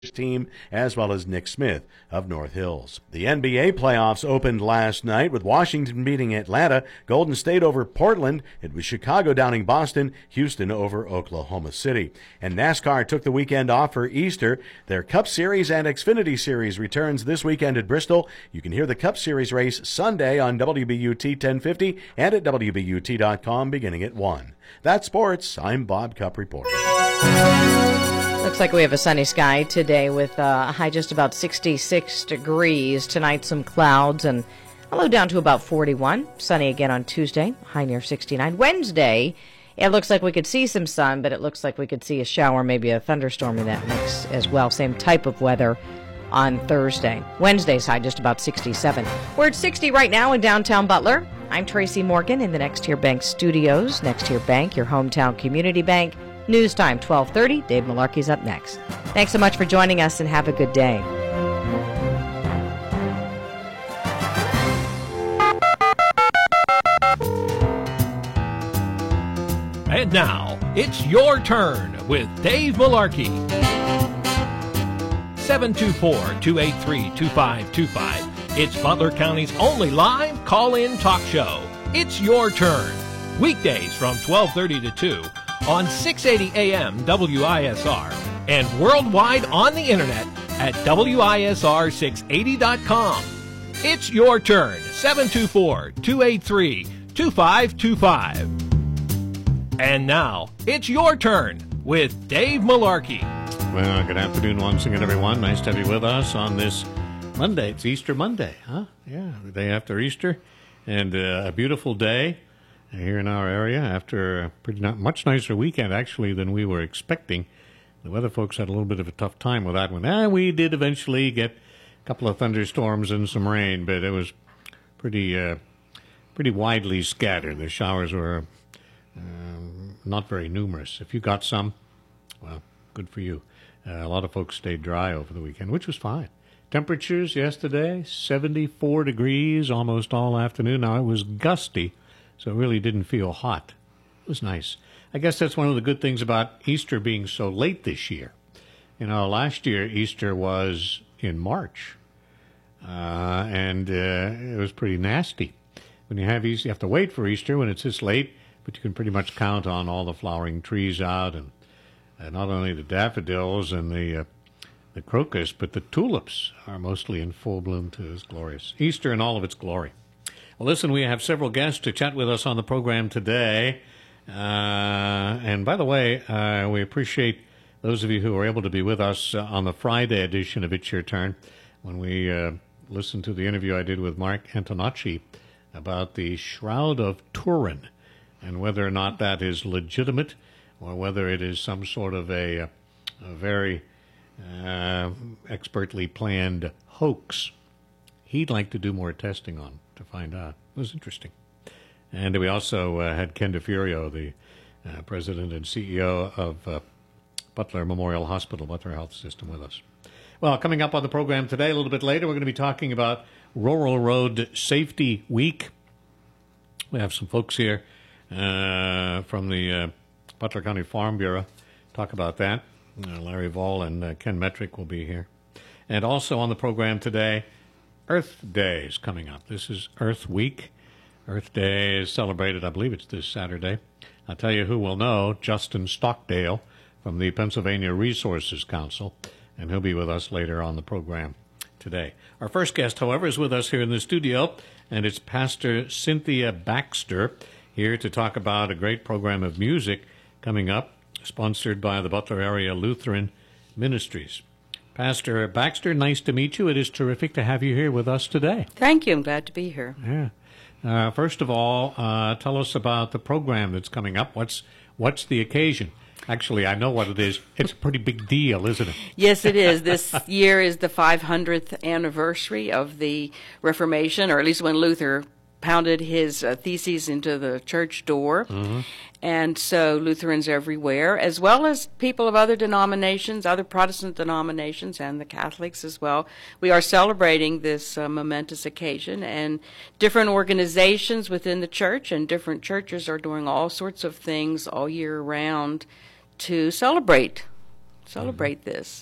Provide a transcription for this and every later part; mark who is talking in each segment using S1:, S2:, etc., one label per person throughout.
S1: team, as well as Nick Smith of North Hills. The NBA playoffs opened last night with Washington beating Atlanta, Golden State over Portland. It was Chicago downing Boston, Houston over Oklahoma City. And NASCAR took the weekend off for Easter. Their Cup Series and Xfinity Series returns this weekend at Bristol. You can hear the Cup Series race Sunday on WBUT 1050 and at WBUT.com beginning at 1. That's sports. I'm Bob Cup reporting.
S2: Looks like we have a sunny sky today with a high just about 66 degrees. Tonight, some clouds and a low down to about 41. Sunny again on Tuesday, high near 69. Wednesday, it looks like we could see some sun, but it looks like we could see a shower, maybe a thunderstorm in that mix as well. Same type of weather on Thursday. Wednesday's high just about 67. We're at 60 right now in downtown Butler. I'm Tracy Morgan in the Next Tier Bank studios. Next Tier Bank, your hometown community bank. News time, 12:30. Dave Malarkey's up next. Thanks so much for joining us and have a good day.
S3: And now, it's your turn with Dave Malarkey. 724-283-2525. It's Butler County's only live call-in talk show. It's your turn. Weekdays from 12:30 to 2 on 680 AM WISR and worldwide on the internet at WISR680.com. It's your turn. 724-283-2525. And now, it's your turn with Dave Malarkey.
S4: Well, good afternoon once again, everyone. Nice to have you with us on this Monday. It's Easter Monday, huh? Yeah, the day after Easter. And a beautiful day here in our area after a pretty much nicer weekend, actually, than we were expecting. The weather folks had a little bit of a tough time with that one. We did eventually get a couple of thunderstorms and some rain, but it was pretty widely scattered. The showers were not very numerous. If you got some, well, good for you. A lot of folks stayed dry over the weekend, which was fine. Temperatures yesterday, 74 degrees almost all afternoon. Now, it was gusty, so it really didn't feel hot. It was nice. I guess that's one of the good things about Easter being so late this year. You know, last year Easter was in March, and it was pretty nasty. When you have Easter, you have to wait for Easter when it's this late, but you can pretty much count on all the flowering trees out, and not only the daffodils and the crocus, but the tulips are mostly in full bloom too. It's glorious. Easter in all of its glory. Well, listen, we have several guests to chat with us on the program today. And by the way, we appreciate those of you who were able to be with us on the Friday edition of It's Your Turn when we listened to the interview I did with Mark Antonacci about the Shroud of Turin and whether or not that is legitimate or whether it is some sort of a very expertly planned hoax. He'd like to do more testing on to find out. It was interesting. And we also had Ken DeFurio, the president and CEO of Butler Memorial Hospital, Butler Health System, with us. Well, coming up on the program today, a little bit later, we're going to be talking about Rural Road Safety Week. We have some folks here from the Butler County Farm Bureau talk about that. Larry Vall and Ken Metrick will be here. And also on the program today, Earth Day is coming up. This is Earth Week. Earth Day is celebrated, I believe it's this Saturday. I'll tell you who will know, Justin Stockdale from the Pennsylvania Resources Council, and he'll be with us later on the program today. Our first guest, however, is with us here in the studio, and it's Pastor Cynthia Baxter, here to talk about a great program of music coming up, sponsored by the Butler Area Lutheran Ministries. Pastor Baxter, nice to meet you. It is terrific to have you here with us today.
S5: Thank you. I'm glad to be here.
S4: Yeah. First of all, tell us about the program that's coming up. What's the occasion? Actually, I know what it is. It's a pretty big deal, isn't it?
S5: Yes, it is. This year is the 500th anniversary of the Reformation, or at least when Luther pounded his theses into the church door. Mm-hmm. And so Lutherans everywhere, as well as people of other denominations, other Protestant denominations, and the Catholics as well, we are celebrating this momentous occasion. And different organizations within the church and different churches are doing all sorts of things all year round to celebrate this.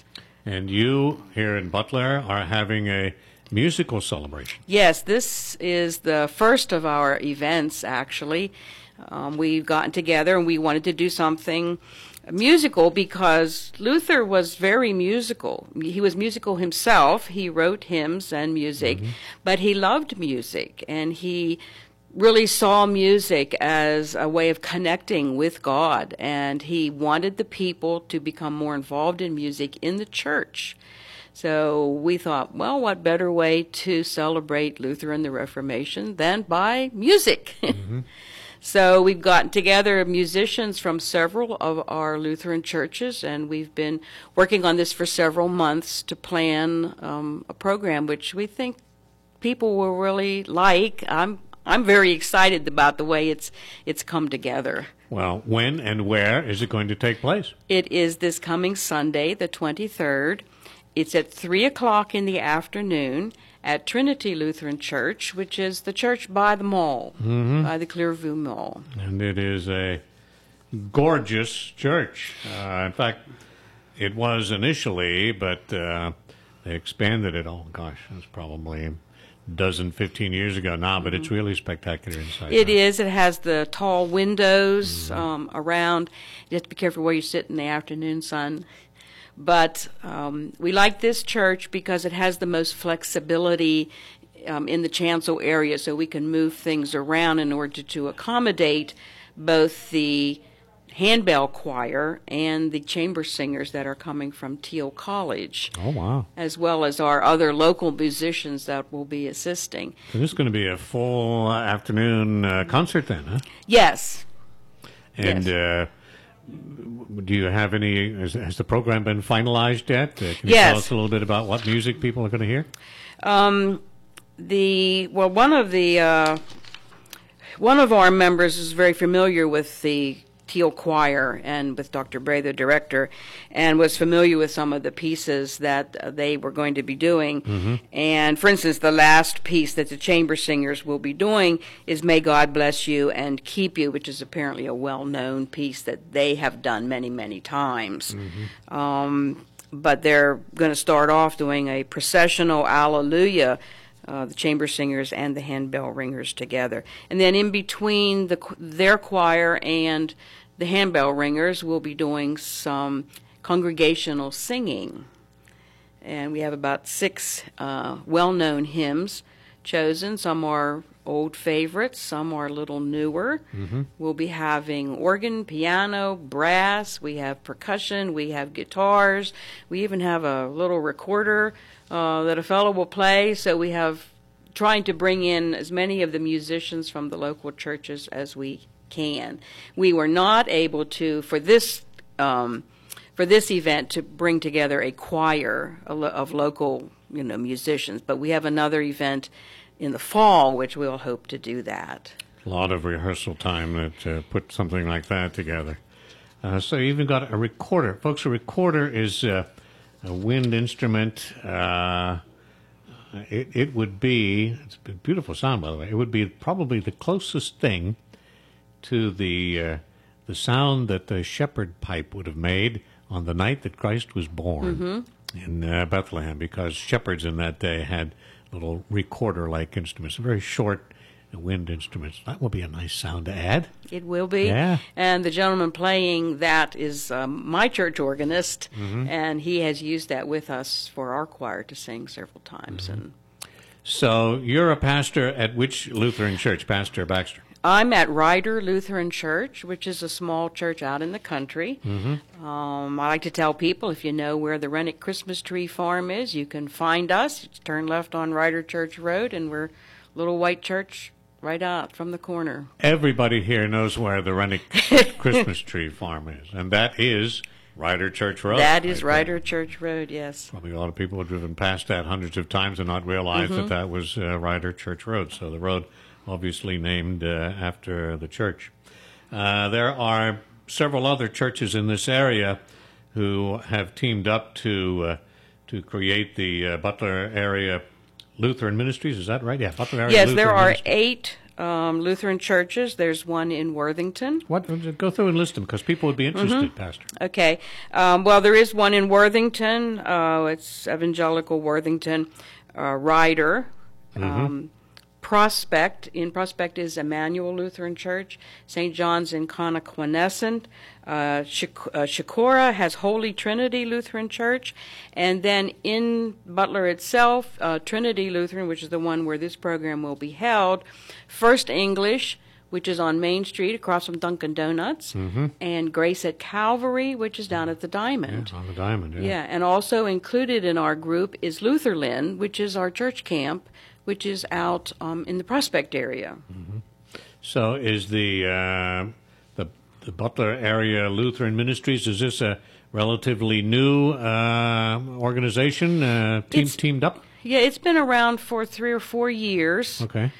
S4: And you here in Butler are having a musical celebration.
S5: Yes, this is the first of our events, actually. We've gotten together and we wanted to do something musical because Luther was very musical. He was musical himself. He wrote hymns and music, but he loved music, and he really saw music as a way of connecting with God, and he wanted the people to become more involved in music in the church. So we thought, well, what better way to celebrate Luther and the Reformation than by music? So we've gotten together musicians from several of our Lutheran churches, and we've been working on this for several months to plan a program which we think people will really like. I'm very excited about the way it's come together.
S4: Well, when and where is it going to take place?
S5: It is this coming Sunday, the 23rd. It's at 3 o'clock in the afternoon at Trinity Lutheran Church, which is the church by the mall, by the Clearview Mall.
S4: And it is a gorgeous church. In fact, it was initially, but they expanded it. Oh, gosh, it was probably a dozen, 15 years ago now, but it's really spectacular inside.
S5: It is. It has the tall windows around. You have to be careful where you sit in the afternoon sun. But we like this church because it has the most flexibility in the chancel area, so we can move things around in order to accommodate both the handbell choir and the chamber singers that are coming from Teal College.
S4: Oh, wow.
S5: As well as our other local musicians that will be assisting.
S4: So this is going to be a full afternoon concert then, huh?
S5: Yes.
S4: And
S5: Yes.
S4: Do you have any, has the program been finalized yet? Can you
S5: Yes.
S4: tell us a little bit about what music people are going to hear?
S5: One of our members is very familiar with the Teal Choir and with Dr. Bray, the director, and was familiar with some of the pieces that they were going to be doing. And, for instance, the last piece that the chamber singers will be doing is May God Bless You and Keep You, which is apparently a well-known piece that they have done many, many times. But they're going to start off doing a processional Alleluia, the chamber singers and the handbell ringers together. And then in between their choir and the handbell ringers, we'll be doing some congregational singing. And we have about 6 well-known hymns chosen. Some are old favorites, some are a little newer. We'll be having organ, piano, brass, we have percussion, we have guitars, we even have a little recorder that a fellow will play. So we have trying to bring in as many of the musicians from the local churches as we can. We were not able to, for this event, to bring together a choir of local musicians, but we have another event in the fall which we'll hope to do that.
S4: A lot of rehearsal time to put something like that together. So you even got a recorder. Folks, a recorder is a wind instrument. It would be, it's a beautiful sound, by the way, it would be probably the closest thing to the sound that the shepherd pipe would have made on the night that Christ was born in Bethlehem, because shepherds in that day had little recorder-like instruments, very short wind instruments. That will be a nice sound to add.
S5: It will be.
S4: Yeah. And
S5: the gentleman playing that is my church organist, and he has used that with us for our choir to sing several times. And
S4: so you're a pastor at which Lutheran church, Pastor Baxter?
S5: I'm at Ryder Lutheran Church, which is a small church out in the country. I like to tell people, if you know where the Rennick Christmas Tree Farm is, you can find us. Just turn left on Ryder Church Road, and we're a little white church right out from the corner.
S4: Everybody here knows where the Rennick Christmas Tree Farm is, and that is Ryder Church Road.
S5: That is Ryder Church Road, yes.
S4: Probably a lot of people have driven past that hundreds of times and not realized that was Ryder Church Road. So the road obviously named after the church. There are several other churches in this area who have teamed up to create the Butler Area Lutheran Ministries. Is that right? Yeah, Butler Area
S5: Yes,
S4: Lutheran
S5: there are
S4: Ministries.
S5: 8 Lutheran churches. There's one in Worthington.
S4: What? Go through and list them, because people would be interested, Pastor.
S5: Okay. Well, there is one in Worthington. It's Evangelical Worthington Ryder. Prospect. In Prospect is Emmanuel Lutheran Church. St. John's in Connoquenessant. Shakora has Holy Trinity Lutheran Church. And then in Butler itself, Trinity Lutheran, which is the one where this program will be held. First English, which is on Main Street across from Dunkin' Donuts. And Grace at Calvary, which is down at the Diamond.
S4: Yeah, on the Diamond, yeah.
S5: Yeah, and also included in our group is Lutherland, which is our church camp, which is out in the Prospect area.
S4: So is the Butler Area Lutheran Ministries, is this a relatively new organization teamed up?
S5: Yeah, it's been around for 3 or 4 years.
S4: Okay.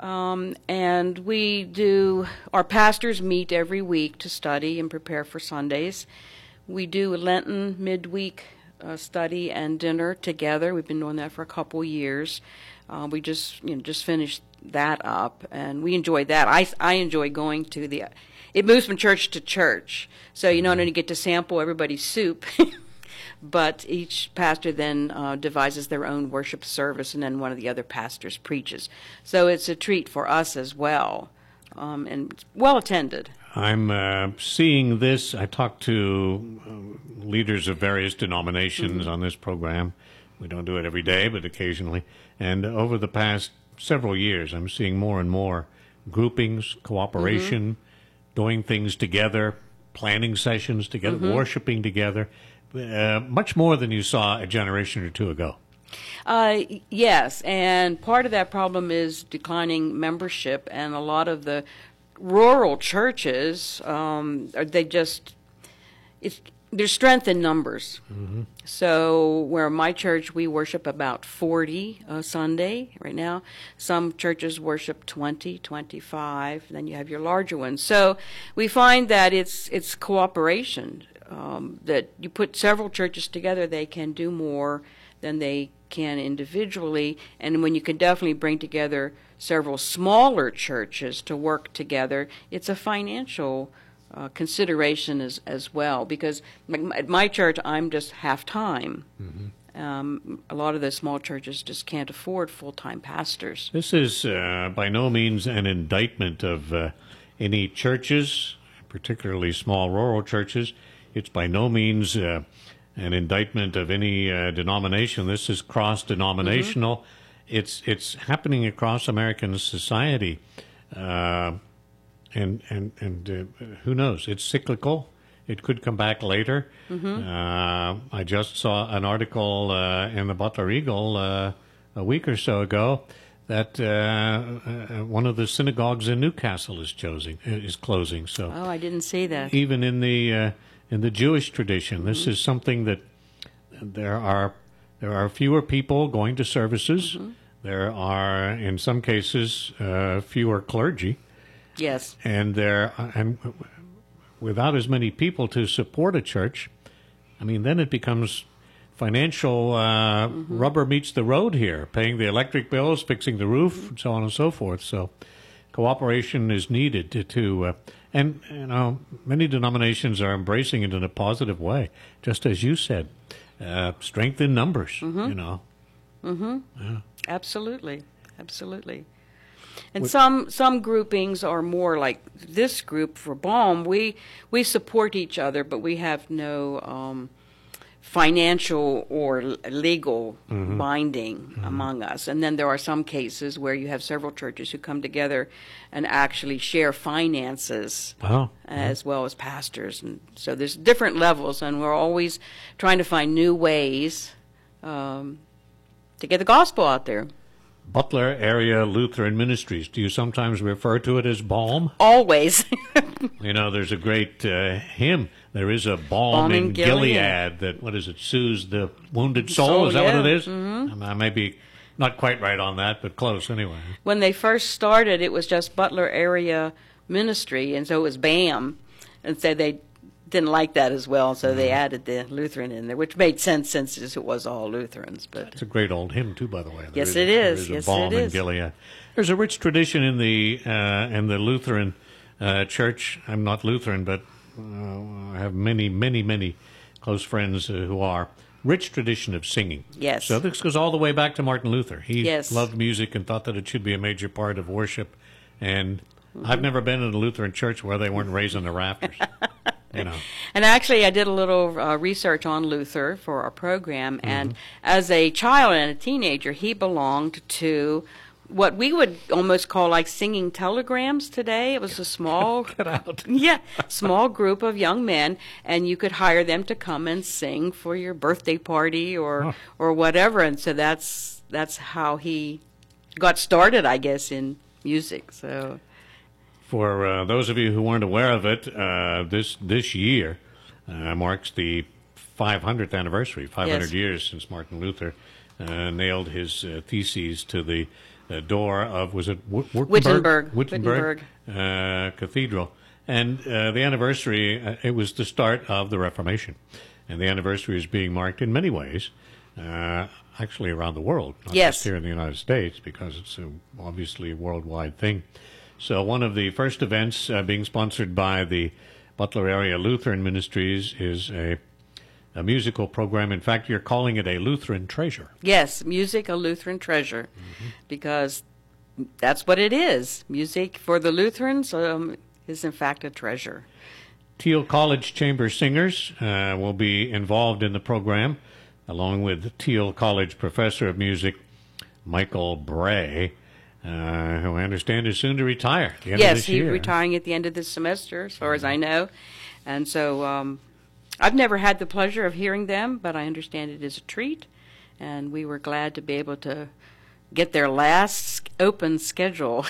S5: And our pastors meet every week to study and prepare for Sundays. We do a Lenten midweek study and dinner together. We've been doing that for a couple years. We just finished that up, and we enjoyed that. I enjoy going to it moves from church to church, so you not only get to sample everybody's soup, but each pastor then devises their own worship service, and then one of the other pastors preaches. So it's a treat for us as well, and it's well attended.
S4: I'm seeing this. I talked to leaders of various denominations on this program. We don't do it every day, but occasionally. And over the past several years, I'm seeing more and more groupings, cooperation, doing things together, planning sessions together, worshiping together, much more than you saw a generation or two ago.
S5: Yes, and part of that problem is declining membership, and a lot of the rural churches, there's strength in numbers. So where my church, we worship about 40 a Sunday right now. Some churches worship 20, 25. Then you have your larger ones. So we find that it's cooperation, that you put several churches together, they can do more than they can individually. And when you can definitely bring together several smaller churches to work together, it's a financial consideration as well, because at my church I'm just half-time. A lot of the small churches just can't afford full-time pastors.
S4: This is by no means an indictment of any churches, particularly small rural churches. It's by no means an indictment of any denomination. This is cross-denominational. It's happening across American society. And who knows? It's cyclical. It could come back later. I just saw an article in the Butler Eagle a week or so ago that one of the synagogues in Newcastle is closing. So,
S5: I didn't see that.
S4: Even in the Jewish tradition, this is something that there are fewer people going to services. There are, in some cases, fewer clergy.
S5: Yes.
S4: And without as many people to support a church, I mean, then it becomes financial rubber meets the road here, paying the electric bills, fixing the roof, and so on and so forth. So cooperation is needed to and many denominations are embracing it in a positive way, just as you said, strength in numbers, Yeah.
S5: Absolutely. And some groupings are more like this group for Balm. We support each other, but we have no financial or legal binding among us. And then there are some cases where you have several churches who come together and actually share finances as well as pastors. And so there's different levels, and we're always trying to find new ways to get the gospel out there.
S4: Butler Area Lutheran Ministries. Do you sometimes refer to it as Balm?
S5: Always.
S4: There's a great hymn. There is a balm in Gilead that, soothes the wounded soul? Is that what it is? I may be not quite right on that, but close anyway.
S5: When they first started, it was just Butler Area Ministry, and so it was BAM. And so they didn't like that as well, so they added the Lutheran in there, which made sense since it was all Lutherans. But
S4: It's a great old hymn too, by the way.
S5: Yes, it is.
S4: There
S5: Yes,
S4: a balm
S5: it
S4: in
S5: is.
S4: Gilead. There's a rich tradition in the Lutheran church. I'm not Lutheran, but I have many close friends who are. Rich tradition of singing.
S5: Yes.
S4: So this goes all the way back to Martin Luther. He
S5: Yes.
S4: loved music and thought that it should be a major part of worship. And I've never been in a Lutheran church where they weren't raising the rafters. You know.
S5: And actually, I did a little research on Luther for our program, and as a child and a teenager, he belonged to what we would almost call like singing telegrams today. It was a small, small group of young men, and you could hire them to come and sing for your birthday party or whatever. And so that's how he got started, I guess, in music. So.
S4: For those of you who weren't aware of it, this year marks the 500th anniversary, 500
S5: Yes.
S4: years since Martin Luther nailed his theses to the door of, was it
S5: Wittenberg.
S4: Wittenberg Cathedral. And the anniversary, it was the start of the Reformation. And the anniversary is being marked in many ways, actually around the world, not
S5: Yes.
S4: just here in the United States, because it's obviously a worldwide thing. So one of the first events being sponsored by the Butler Area Lutheran Ministries is a musical program. In fact, you're calling it a Lutheran treasure.
S5: Yes, music, a Lutheran treasure, because that's what it is. Music for the Lutherans is, in fact, a treasure.
S4: Thiel College Chamber Singers will be involved in the program, along with Thiel College Professor of Music Michael Bray, who I understand is soon to retire at the end of
S5: Yes,
S4: this
S5: he's
S4: year.
S5: retiring at the end of this semester, as far as I know. And so I've never had the pleasure of hearing them, but I understand it is a treat. And we were glad to be able to get their last open schedule.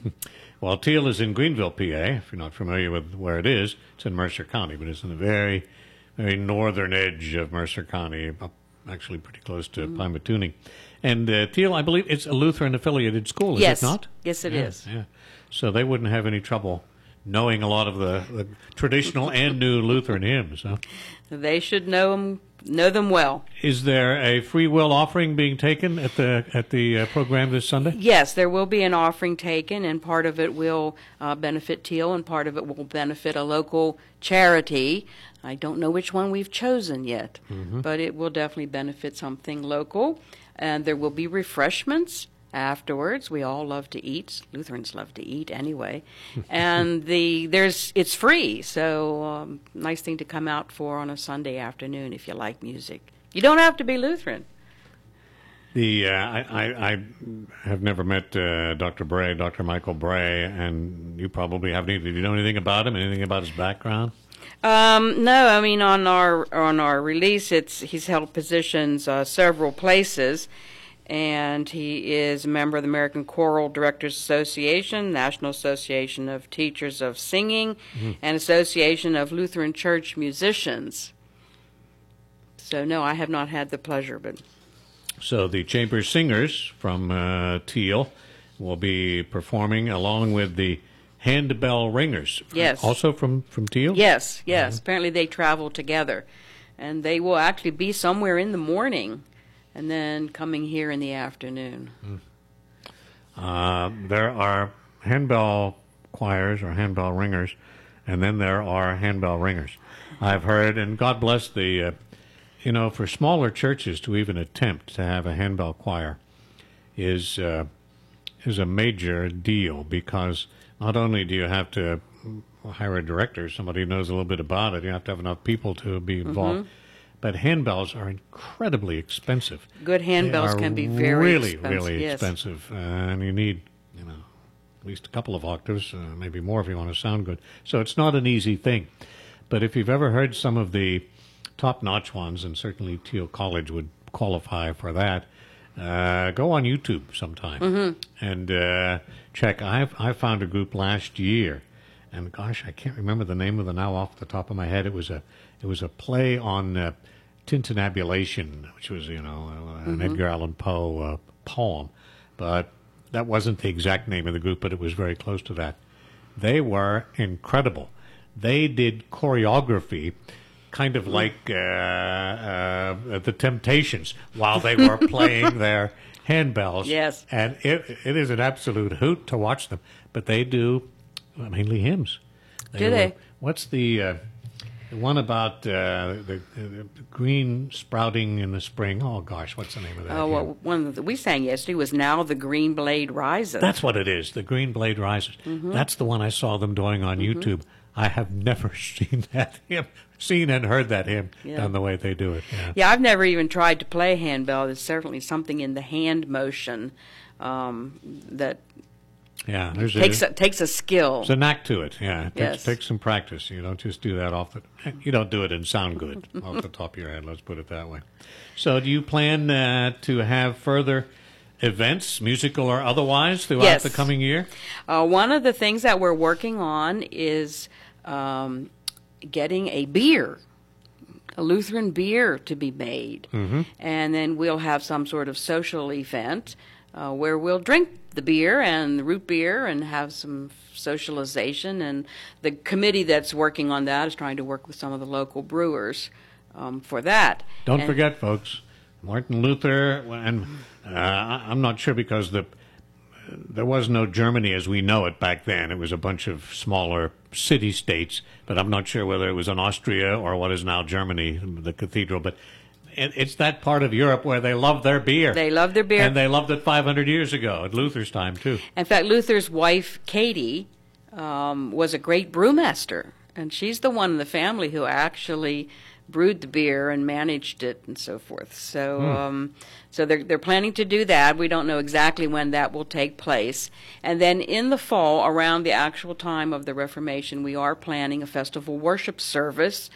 S4: Well, Thiel is in Greenville, PA. If you're not familiar with where it is, it's in Mercer County, but it's in the very, very northern edge of Mercer County, up actually pretty close to Pymatuning. And Thiel, I believe, it's a Lutheran-affiliated school, is
S5: Yes.
S4: it not?
S5: Yes, it is.
S4: Yeah. So they wouldn't have any trouble knowing a lot of the traditional and new Lutheran hymns. Huh?
S5: They should know them well.
S4: Is there a free will offering being taken at the program this Sunday?
S5: Yes, there will be an offering taken, and part of it will benefit Thiel, and part of it will benefit a local charity. I don't know which one we've chosen yet, but it will definitely benefit something local. And there will be refreshments afterwards. We all love to eat. Lutherans love to eat anyway. And it's free, so nice thing to come out for on a Sunday afternoon if you like music. You don't have to be Lutheran.
S4: I have never met Dr. Bray, Dr. Michael Bray, and you probably haven't either. Do you know anything about him? Anything about his background?
S5: No, I mean on our release, he's held positions several places, and he is a member of the American Choral Directors Association, National Association of Teachers of Singing, and Association of Lutheran Church Musicians. So no, I have not had the pleasure, but.
S4: So the chamber singers from Thiel will be performing along with the handbell ringers.
S5: Yes.
S4: Also from Thiel?
S5: Yes. Apparently they travel together. And they will actually be somewhere in the morning and then coming here in the afternoon.
S4: There are handbell choirs or handbell ringers, and then there are handbell ringers. I've heard, and God bless the, for smaller churches to even attempt to have a handbell choir is a major deal, because not only do you have to hire a director, somebody who knows a little bit about it, you have to have enough people to be involved. But handbells are incredibly expensive.
S5: Good handbells can be very
S4: really,
S5: expensive.
S4: really
S5: yes.
S4: expensive. And you need, at least a couple of octaves, maybe more if you want to sound good. So it's not an easy thing. But if you've ever heard some of the top-notch ones, and certainly Thiel College would qualify for that, go on YouTube sometime and check. I found a group last year, and gosh, I can't remember the name of it now off the top of my head. It was a play on tintinnabulation, which was an Edgar Allan Poe poem, but that wasn't the exact name of the group, but it was very close to that. They were incredible. they did choreography, kind of like the Temptations, while they were playing their handbells.
S5: Yes.
S4: And it is an absolute hoot to watch them. But they do mainly hymns.
S5: Do they?
S4: What's the one about the green sprouting in the spring? Oh, gosh, what's the name of that?
S5: Well, one that we sang yesterday was Now the Green Blade Rises.
S4: That's what it is, the Green Blade Rises. That's the one I saw them doing on YouTube. I have never seen that hymn, seen and heard that hymn done the way they do it.
S5: Yeah, I've never even tried to play handbell. There's certainly something in the hand motion that takes a skill.
S4: There's a knack to it. Yeah, it
S5: Yes.
S4: takes some practice. You don't just do that you don't do it and sound good off the top of your head. Let's put it that way. So, do you plan to have further events, musical or otherwise, throughout
S5: Yes.
S4: the coming year?
S5: One of the things that we're working on is getting a beer, a Lutheran beer to be made. And then we'll have some sort of social event where we'll drink the beer and the root beer and have some socialization. And the committee that's working on that is trying to work with some of the local brewers for that.
S4: Don't forget, folks, Martin Luther, and I'm not sure because there was no Germany as we know it back then. It was a bunch of smaller city-states, but I'm not sure whether it was in Austria or what is now Germany, the cathedral. But it's that part of Europe where they love their beer.
S5: They love their beer.
S4: And they loved it 500 years ago, at Luther's time, too.
S5: In fact, Luther's wife, Katie, was a great brewmaster, and she's the one in the family who actually brewed the beer and managed it and so forth. So so they're planning to do that. We don't know exactly when that will take place. And then in the fall, around the actual time of the Reformation, we are planning a festival worship service.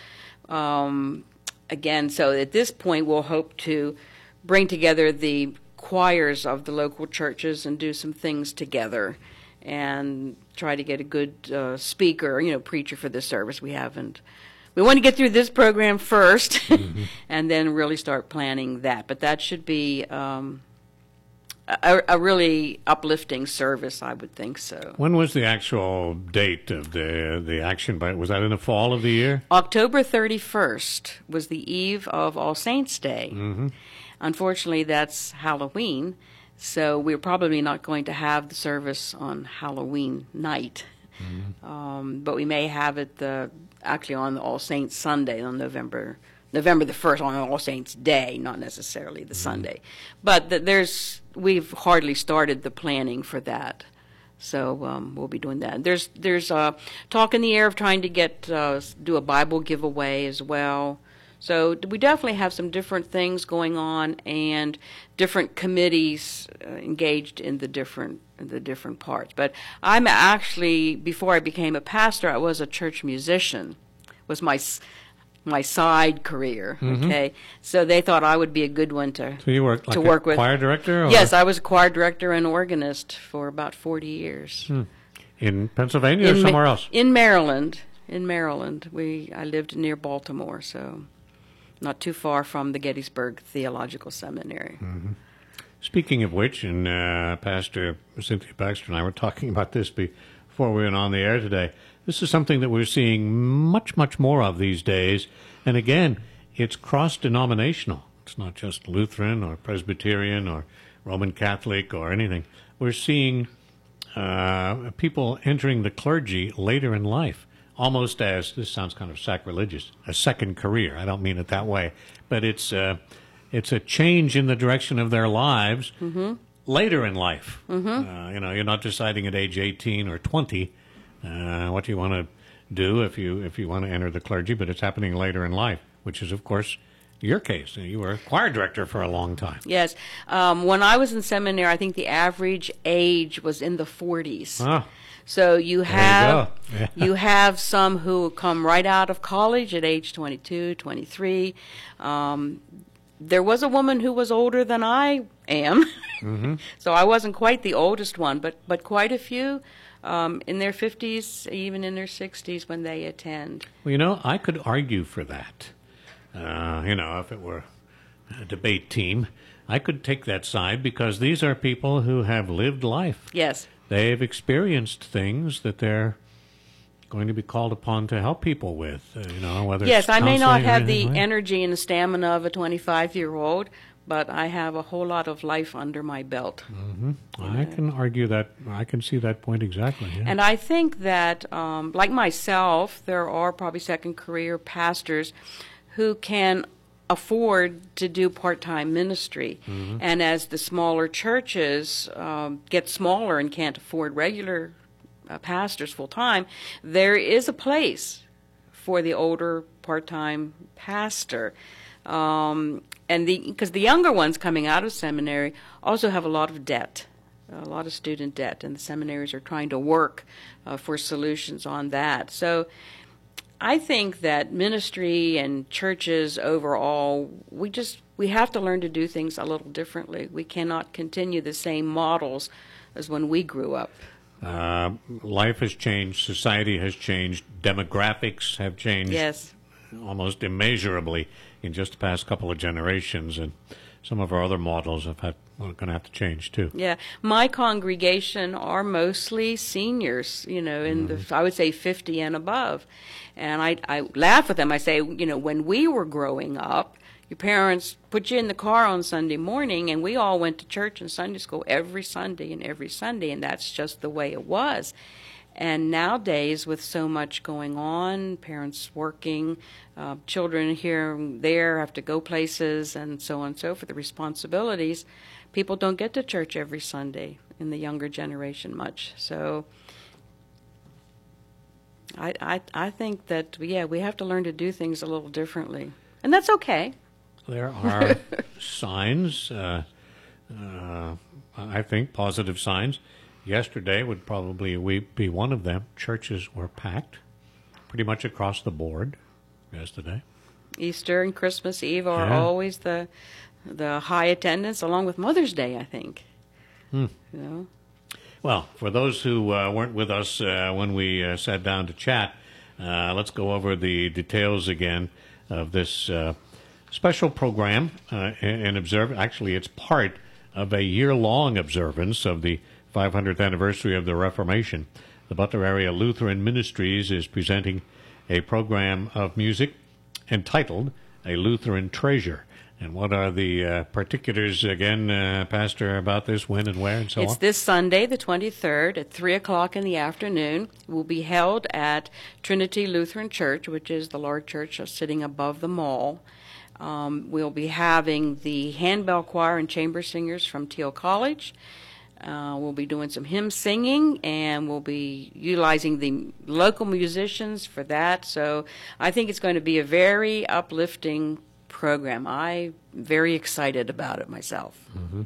S5: Again, so at this point, we'll hope to bring together the choirs of the local churches and do some things together and try to get a good speaker, preacher for the service. We want to get through this program first and then really start planning that. But that should be a really uplifting service, I would think so.
S4: When was the actual date of the action? Was that in the fall of the year?
S5: October 31st was the eve of All Saints' Day. Unfortunately, that's Halloween, so we're probably not going to have the service on Halloween night. But we may have it actually on All Saints Sunday on November the 1st, on All Saints Day, not necessarily the Sunday. But we've hardly started the planning for that. So we'll be doing that. There's talk in the air of trying to do a Bible giveaway as well. So we definitely have some different things going on and different committees engaged in the different parts. But I'm actually, before I became a pastor, I was a church musician. Was my side career. Okay, so they thought I would be a good one to
S4: you worked like
S5: work with.
S4: Choir director? Or?
S5: Yes, I was a choir director and organist for about 40 years.
S4: In Pennsylvania or somewhere else?
S5: In Maryland. I lived near Baltimore, so not too far from the Gettysburg Theological Seminary.
S4: Speaking of which, and Pastor Cynthia Baxter and I were talking about this before we went on the air today, this is something that we're seeing much, much more of these days. And again, it's cross-denominational. It's not just Lutheran or Presbyterian or Roman Catholic or anything. We're seeing people entering the clergy later in life, almost as, this sounds kind of sacrilegious, a second career. I don't mean it that way. But it's a change in the direction of their lives later in life. You're not deciding at age 18 or 20 what you want to do if you want to enter the clergy, but it's happening later in life, which is, of course, your case. You were a choir director for a long time.
S5: Yes. When I was in seminary, I think the average age was in the 40s. So you have you have some who come right out of college at age 22, 23. There was a woman who was older than I am, so I wasn't quite the oldest one, but quite a few in their 50s, even in their 60s when they attend.
S4: Well, I could argue for that. If it were a debate team, I could take that side because these are people who have lived life.
S5: Yes.
S4: They've experienced things that their going to be called upon to help people with, whether
S5: Yes,
S4: it's
S5: I may not
S4: counseling or
S5: have the
S4: anything like-
S5: energy and the stamina of a 25-year-old, but I have a whole lot of life under my belt.
S4: I can argue that. I can see that point exactly. Yeah.
S5: And I think that, like myself, there are probably second career pastors who can afford to do part-time ministry. And as the smaller churches get smaller and can't afford regular pastors full-time, there is a place for the older part-time pastor. Because the younger ones coming out of seminary also have a lot of debt, a lot of student debt, and the seminaries are trying to work for solutions on that. So I think that ministry and churches overall, we have to learn to do things a little differently. We cannot continue the same models as when we grew up.
S4: Life has changed, society has changed, demographics have changed.
S5: Yes.
S4: Almost immeasurably in just the past couple of generations, and some of our other models are going to have to change too.
S5: Yeah, my congregation are mostly seniors, in the, I would say 50 and above. And I laugh with them. I say, when we were growing up, your parents put you in the car on Sunday morning, and we all went to church and Sunday school every Sunday, and that's just the way it was. And nowadays, with so much going on, parents working, children here and there have to go places, and so on and so forth, the responsibilities, people don't get to church every Sunday in the younger generation much. So I think that, we have to learn to do things a little differently. And that's okay.
S4: There are signs, I think, positive signs. Yesterday would probably be one of them. Churches were packed pretty much across the board yesterday.
S5: Easter and Christmas Eve are always the high attendance, along with Mother's Day, I think.
S4: Well, for those who weren't with us when we sat down to chat, let's go over the details again of this special program and observe. Actually, it's part of a year-long observance of the 500th anniversary of the Reformation. The Butler Area Lutheran Ministries is presenting a program of music entitled A Lutheran Treasure. And what are the particulars, again, Pastor, about this, when and where and so on?
S5: It's this Sunday, the 23rd, at 3 o'clock in the afternoon. It will be held at Trinity Lutheran Church, which is the large church sitting above the mall. We'll be having the handbell choir and chamber singers from Teal College. We'll be doing some hymn singing, and we'll be utilizing the local musicians for that. So I think it's going to be a very uplifting program. I'm very excited about it myself.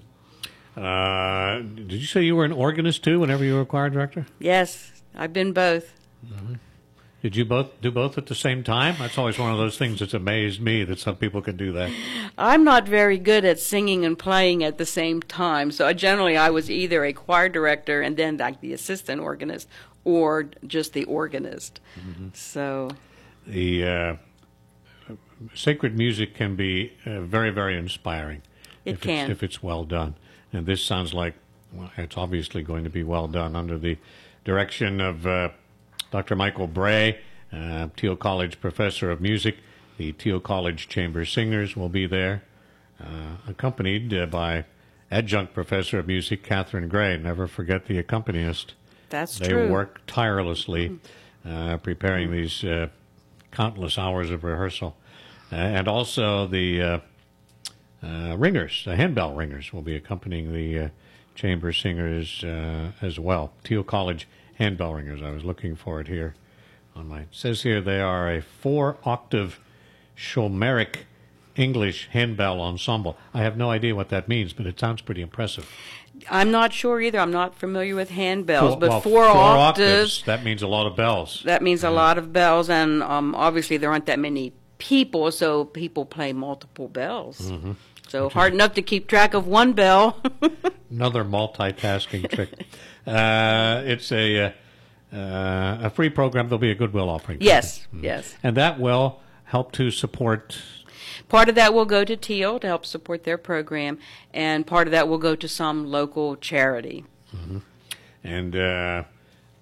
S4: Did you say you were an organist, too, whenever you were choir director?
S5: Yes, I've been both.
S4: Did you both do both at the same time? That's always one of those things that's amazed me, that some people can do that.
S5: I'm not very good at singing and playing at the same time, so I was either a choir director and then like the assistant organist, or just the organist. So
S4: the sacred music can be very, very inspiring. If it's well done. And this sounds like, well, it's obviously going to be well done under the direction of Dr. Michael Bray, Teal College professor of music. The Teal College Chamber Singers will be there, accompanied by adjunct professor of music Catherine Gray. Never forget the accompanist.
S5: That's
S4: they
S5: true.
S4: They work tirelessly preparing these countless hours of rehearsal. And also the ringers, the handbell ringers, will be accompanying the chamber singers as well. Teal College handbell ringers. I was looking for it here on my. It says here they are a 4-octave Schomeric English handbell ensemble. I have no idea what that means, but it sounds pretty impressive.
S5: I'm not sure either. I'm not familiar with handbells, but
S4: well,
S5: 4 octaves.
S4: That means a lot of bells.
S5: That means a lot of bells, and obviously there aren't that many people, so people play multiple bells. So hard enough to keep track of one bell.
S4: Another multitasking trick. It's a free program. There'll be a goodwill offering.
S5: Yes, yes.
S4: And that will help to support.
S5: Part of that will go to Teal to help support their program, and part of that will go to some local charity.
S4: And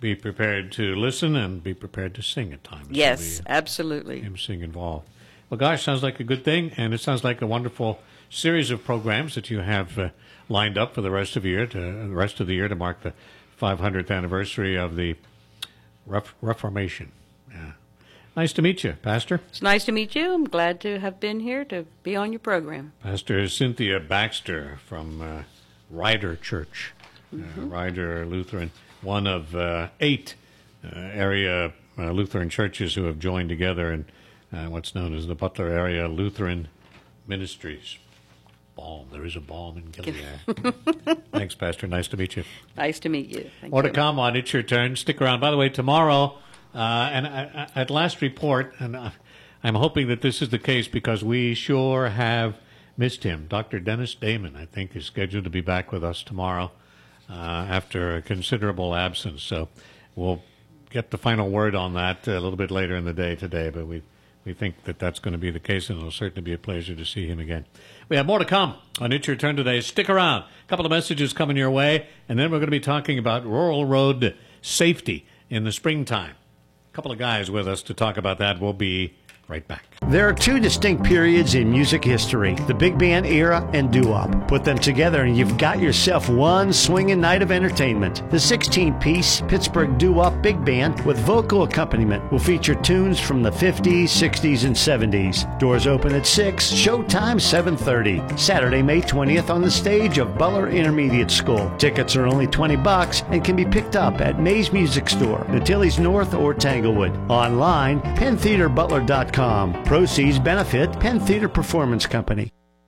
S4: be prepared to listen and be prepared to sing at times.
S5: Yes, absolutely.
S4: Him sing involved. Well, gosh, sounds like a good thing, and it sounds like a wonderful series of programs that you have lined up for the rest of the year to mark the 500th anniversary of the Reformation. Yeah. Nice to meet you, Pastor.
S5: It's nice to meet you. I'm glad to have been here to be on your program.
S4: Pastor Cynthia Baxter from Ryder Church, Ryder Lutheran, one of 8 area Lutheran churches who have joined together in what's known as the Butler Area Lutheran Ministries. Balm. There is a balm in Gilead. Thanks, Pastor. Nice to meet you.
S5: Nice to meet you. Thank
S4: More
S5: you.
S4: to come on It's Your Turn. Stick around. By the way, tomorrow, and at last report, and I'm hoping that this is the case because we sure have missed him. Dr. Dennis Damon, I think, is scheduled to be back with us tomorrow after a considerable absence. So we'll get the final word on that a little bit later in the day today, but we think that that's going to be the case, and it'll certainly be a pleasure to see him again. We have more to come on It's Your Turn today. Stick around. A couple of messages coming your way, and then we're going to be talking about rural road safety in the springtime. A couple of guys with us to talk about that. We'll be right back.
S6: There are 2 distinct periods in music history, the big band era and doo-wop. Put them together and you've got yourself one swinging night of entertainment. The 16-piece Pittsburgh doo-wop big band with vocal accompaniment will feature tunes from the 50s, 60s, and 70s. Doors open at 6, showtime 7:30. Saturday, May 20th on the stage of Butler Intermediate School. Tickets are only $20 and can be picked up at Mays Music Store, Natilles North, or Tanglewood. Online, PennTheaterButler.com. Proceeds benefit Penn Theater Performance Company.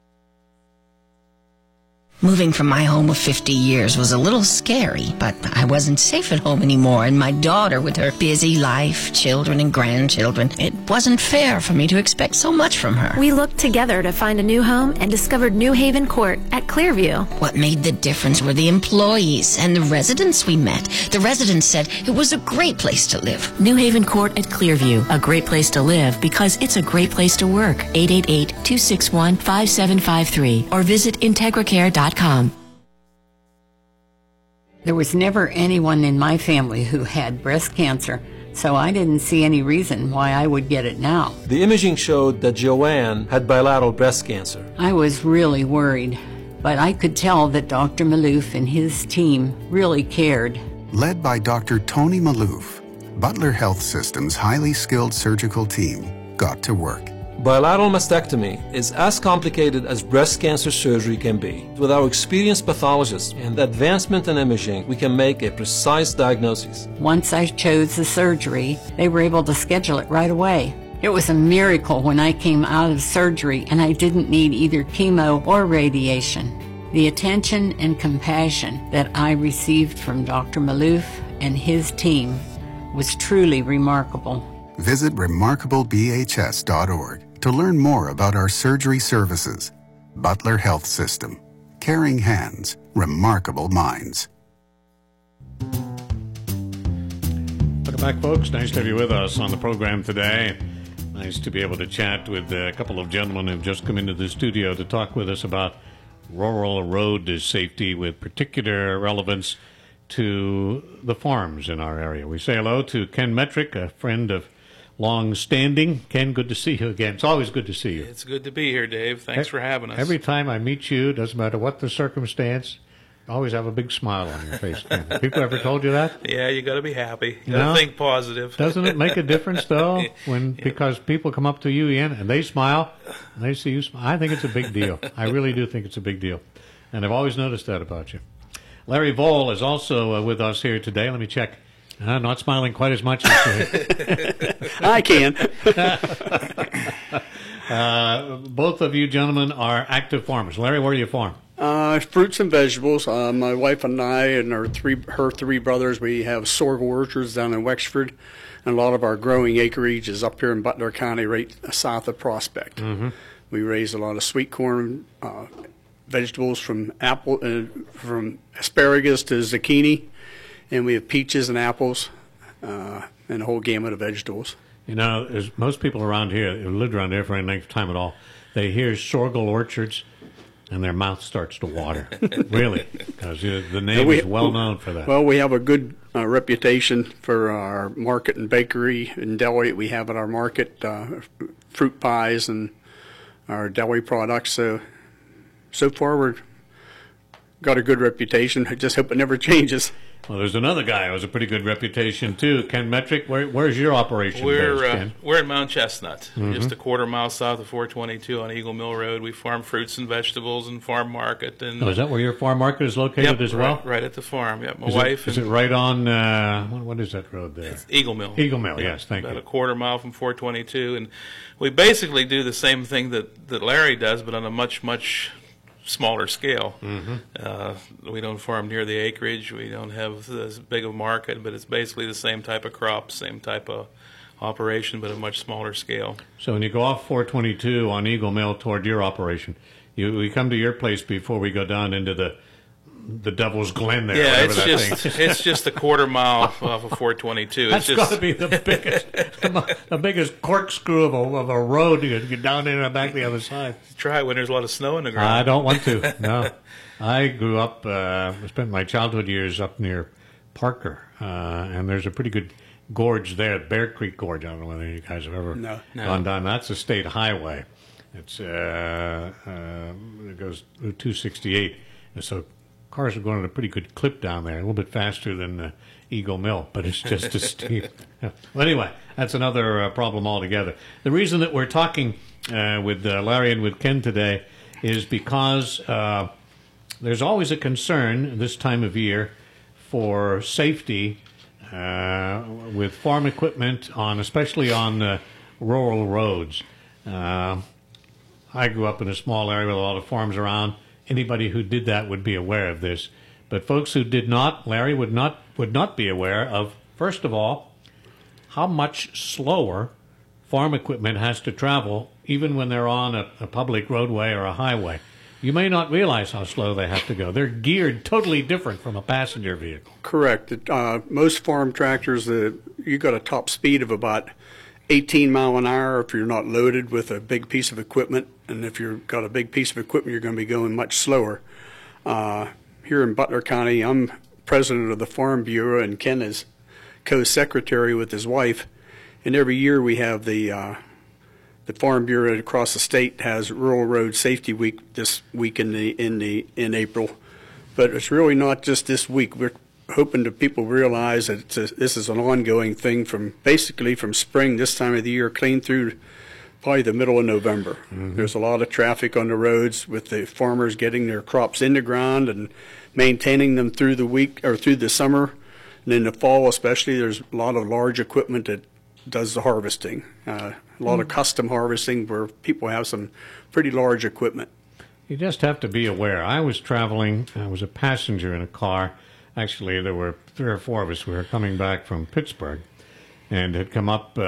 S7: Moving from my home of 50 years was a little scary, but I wasn't safe at home anymore, and my daughter with her busy life, children and grandchildren, it wasn't fair for me to expect so much from her.
S8: We looked together to find a new home and discovered New Haven Court at Clearview.
S7: What made the difference were the employees and the residents we met. The residents said it was a great place to live.
S8: New Haven Court at Clearview, a great place to live because it's a great place to work. 888-261-5753 or visit IntegraCare.com.
S9: There was never anyone in my family who had breast cancer, so I didn't see any reason why I would get it now.
S10: The imaging showed that Joanne had bilateral breast cancer.
S9: I was really worried, but I could tell that Dr. Maloof and his team really cared.
S11: Led by Dr. Tony Maloof, Butler Health System's highly skilled surgical team got to work.
S10: Bilateral mastectomy is as complicated as breast cancer surgery can be. With our experienced pathologists and the advancement in imaging, we can make a precise diagnosis.
S9: Once I chose the surgery, they were able to schedule it right away. It was a miracle when I came out of surgery and I didn't need either chemo or radiation. The attention and compassion that I received from Dr. Maloof and his team was truly remarkable.
S11: Visit remarkablebhs.org to learn more about our surgery services. Butler Health System. Caring hands, remarkable minds.
S4: Welcome back, folks. Nice to have you with us on the program today. Nice to be able to chat with a couple of gentlemen who've just come into the studio to talk with us about rural road safety with particular relevance to the farms in our area. We say hello to Ken Metrick, a friend of long standing. Ken, good to see you again. It's always good to see you.
S12: It's good to be here, Dave. Thanks for having us.
S4: Every time I meet you, doesn't matter what the circumstance, you always have a big smile on your face. People ever told you that?
S12: Yeah, you got to be happy. You got to think positive.
S4: Doesn't it make a difference, though, because people come up to you, Ian, and they smile, and they see you smile? I think it's a big deal. I really do think it's a big deal. And I've always noticed that about you. Larry Vole is also with us here today. Let me check. Not smiling quite as much as
S13: I can.
S4: Both of you gentlemen are active farmers. Larry, where do you farm?
S13: Fruits and vegetables. My wife and I and her three brothers, we have sorghum orchards down in Wexford, and a lot of our growing acreage is up here in Butler County, right south of Prospect. Mm-hmm. We raise a lot of sweet corn, vegetables from from asparagus to zucchini. And we have peaches and apples and a whole gamut of vegetables.
S4: You know, as most people around here who lived around here for any length of time at all, they hear sorghum orchards. and their mouth starts to water. Really, because the name is well known for that.
S13: Well, we have a good reputation for our market and bakery and deli. We have at our market fruit pies and our deli products. So far, we've got a good reputation. I just hope it never changes.
S4: Well, there's another guy who has a pretty good reputation, too. Ken Metrick, where's your operation based, Ken?
S12: We're in Mount Chestnut, just a quarter mile south of 422 on Eagle Mill Road. We farm fruits and vegetables and farm market. And
S4: is that where your farm market is located as well?
S12: Right at the farm, yeah. My
S4: is
S12: wife.
S4: Is it right on, what is that road there?
S12: It's Eagle Mill.
S4: Eagle Mill, yes, thank you.
S12: About a quarter mile from 422. And we basically do the same thing that Larry does, but on a much, much smaller scale. We don't farm near the acreage. We don't have as big of a market, but it's basically the same type of crop, same type of operation, but a much smaller scale.
S4: So when you go off 422 on Eagle Mill toward your operation, we come to your place before we go down into the Devil's Glen there.
S12: Yeah, it's just a quarter mile off of 422.
S4: That's got to be the biggest corkscrew of a road to get down there and back the other side.
S12: Try it when there's a lot of snow in the ground.
S4: I don't want to. No, I grew up. Spent my childhood years up near Parker, and there's a pretty good gorge there, Bear Creek Gorge. I don't know whether you guys have ever gone down. That's a state highway. It's it goes Route 268, and so cars are going at a pretty good clip down there, a little bit faster than Eagle Mill, but it's just as steep. Well, anyway, that's another problem altogether. The reason that we're talking with Larry and with Ken today is because there's always a concern this time of year for safety with farm equipment, especially on rural roads. I grew up in a small area with a lot of farms around. Anybody who did that would be aware of this. But folks who did not, Larry, would not be aware of, first of all, how much slower farm equipment has to travel, even when they're on a public roadway or a highway. You may not realize how slow they have to go. They're geared totally different from a passenger vehicle.
S13: Correct. Most farm tractors, you got a top speed of about 18 mile an hour if you're not loaded with a big piece of equipment, and if you've got a big piece of equipment, you're going to be going much slower. Here in Butler County, I'm president of the Farm Bureau, and Ken is co-secretary with his wife. And every year we have the Farm Bureau across the state has Rural Road Safety Week this week in April. But it's really not just this week. We're hoping that people realize that this is an ongoing thing from spring, this time of the year, clean through probably the middle of November. There's a lot of traffic on the roads with the farmers getting their crops in the ground and maintaining them through the week or through the summer. And in the fall especially, there's a lot of large equipment that does the harvesting. A lot of custom harvesting where people have some pretty large equipment.
S4: You just have to be aware. I was traveling, I was a passenger in a car. Actually, there were 3 or 4 of us. We were coming back from Pittsburgh and had come up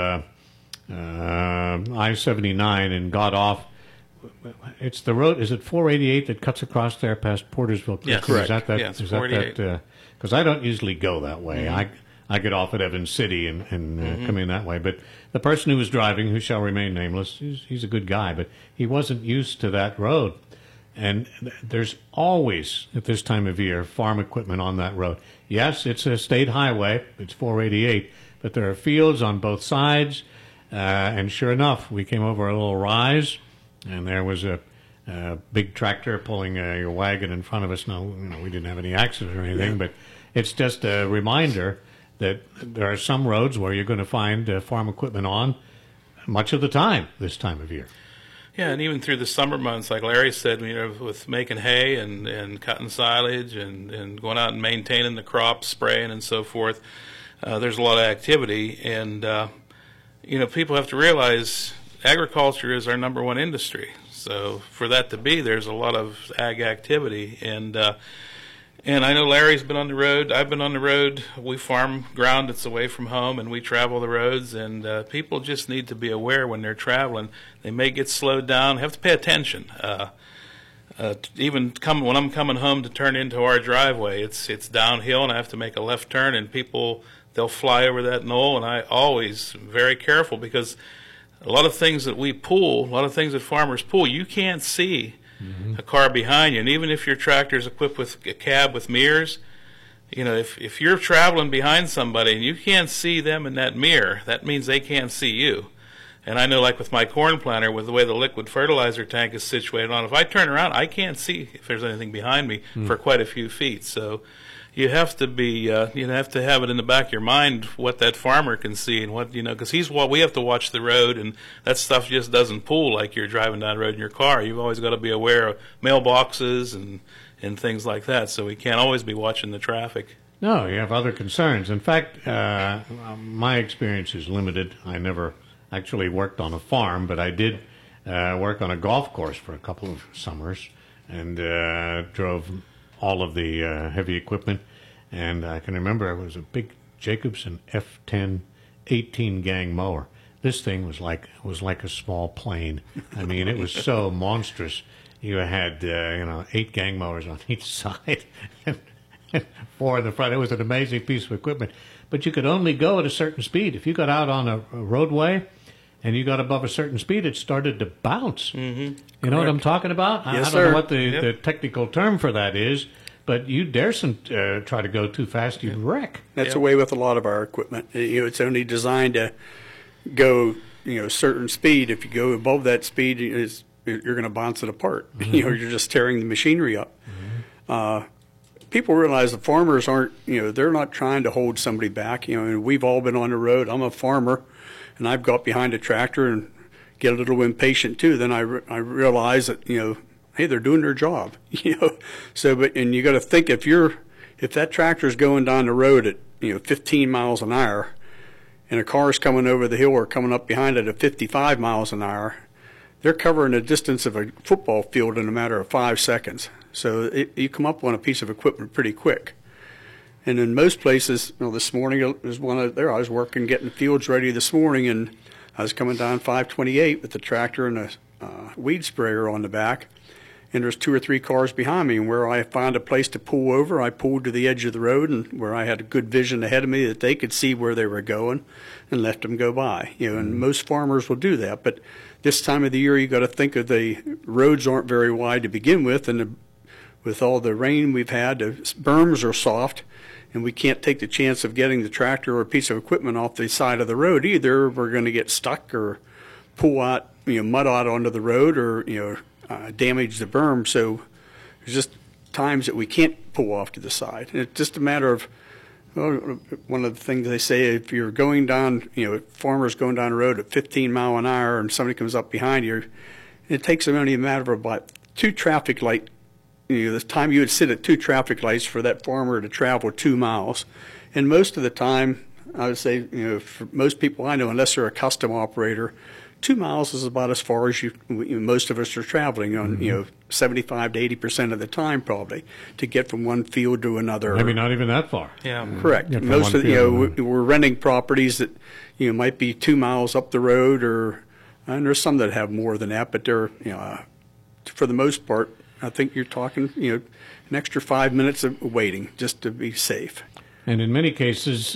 S4: I-79 and got off. It's the road, is it 488 that cuts across there past Portersville?
S12: Yes, correct. Is that 488.
S4: Because I don't usually go that way. I get off at Evans City and come in that way. But the person who was driving, who shall remain nameless, he's a good guy, but he wasn't used to that road. And there's always, at this time of year, farm equipment on that road. Yes, it's a state highway. It's 488. But there are fields on both sides. And sure enough, we came over a little rise, and there was a big tractor pulling your wagon in front of us. No, we didn't have any accident or anything, but it's just a reminder that there are some roads where you're going to find farm equipment on much of the time this time of year.
S12: Yeah, and even through the summer months, like Larry said, with making hay and cutting silage and going out and maintaining the crops, spraying and so forth, there's a lot of activity. And, people have to realize agriculture is our number one industry. So for that to be, there's a lot of ag activity. And I know Larry's been on the road. I've been on the road. We farm ground that's away from home, and we travel the roads. And people just need to be aware when they're traveling. They may get slowed down. Have to pay attention. Even when I'm coming home to turn into our driveway, it's downhill, and I have to make a left turn. And people, they'll fly over that knoll, and I always very careful because a lot of things that we pull, a lot of things that farmers pull, you can't see a car behind you. And even if your tractor is equipped with a cab with mirrors, you know, if you're traveling behind somebody and you can't see them in that mirror, that means they can't see you. And I know, like with my corn planter, with the way the liquid fertilizer tank is situated on, if I turn around, I can't see if there's anything behind me for quite a few feet. So you have to be, you have to have it in the back of your mind what that farmer can see and what, you know, because we have to watch the road, and that stuff just doesn't pull like you're driving down the road in your car. You've always got to be aware of mailboxes and things like that. So we can't always be watching the traffic.
S4: No, you have other concerns. In fact, my experience is limited. I never actually worked on a farm, but I did work on a golf course for a couple of summers and drove all of the heavy equipment. And I can remember it was a big Jacobson F10 18 gang mower. This thing was like a small plane. I mean, it was so monstrous. You had 8 gang mowers on each side and 4 in the front. It was an amazing piece of equipment. But you could only go at a certain speed. If you got out on a roadway and you got above a certain speed, it started to bounce.
S12: Mm-hmm.
S4: You know what I'm talking about?
S13: Yes,
S4: I don't know
S13: sir.
S4: what the technical term for that is, but you dare try to go too fast, you'd wreck.
S13: That's the way with a lot of our equipment. You know, it's only designed to go, certain speed. If you go above that speed, you're going to bounce it apart.
S4: Mm-hmm.
S13: You're just tearing the machinery up. People realize the farmers aren't, they're not trying to hold somebody back. And we've all been on the road. I'm a farmer, and I've got behind a tractor and get a little impatient too. Then I realize that, hey, they're doing their job, So, and you got to think if that tractor's going down the road at 15 miles an hour, and a car's coming over the hill or coming up behind it at 55 miles an hour, they're covering the distance of a football field in a matter of 5 seconds. So you come up on a piece of equipment pretty quick. And in most places, this morning there's one there. I was working, getting fields ready this morning, and I was coming down 528 with the tractor and a weed sprayer on the back. And there's 2 or 3 cars behind me, and where I found a place to pull over, I pulled to the edge of the road, and where I had a good vision ahead of me that they could see where they were going, and let them go by. And most farmers will do that. But this time of the year, you got to think of the roads aren't very wide to begin with, and with all the rain we've had, the berms are soft, and we can't take the chance of getting the tractor or a piece of equipment off the side of the road either. We're going to get stuck or pull out, mud out onto the road, or damage the berm. So there's just times that we can't pull off to the side. And it's just a matter of, one of the things they say, if you're going down, farmers going down the road at 15 mile an hour and somebody comes up behind you, it takes them only a matter of about 2 traffic light, the time you would sit at 2 traffic lights for that farmer to travel 2 miles. And most of the time, I would say, for most people I know, unless they're a custom operator, 2 miles is about as far as most of us are traveling on, 75 to 80% of the time probably, to get from one field to another.
S4: Maybe not even that far.
S12: Yeah,
S13: correct. Most of we're renting properties that might be 2 miles up the road, and there's some that have more than that, but they're for the most part, I think you're talking an extra 5 minutes of waiting just to be safe.
S4: And in many cases,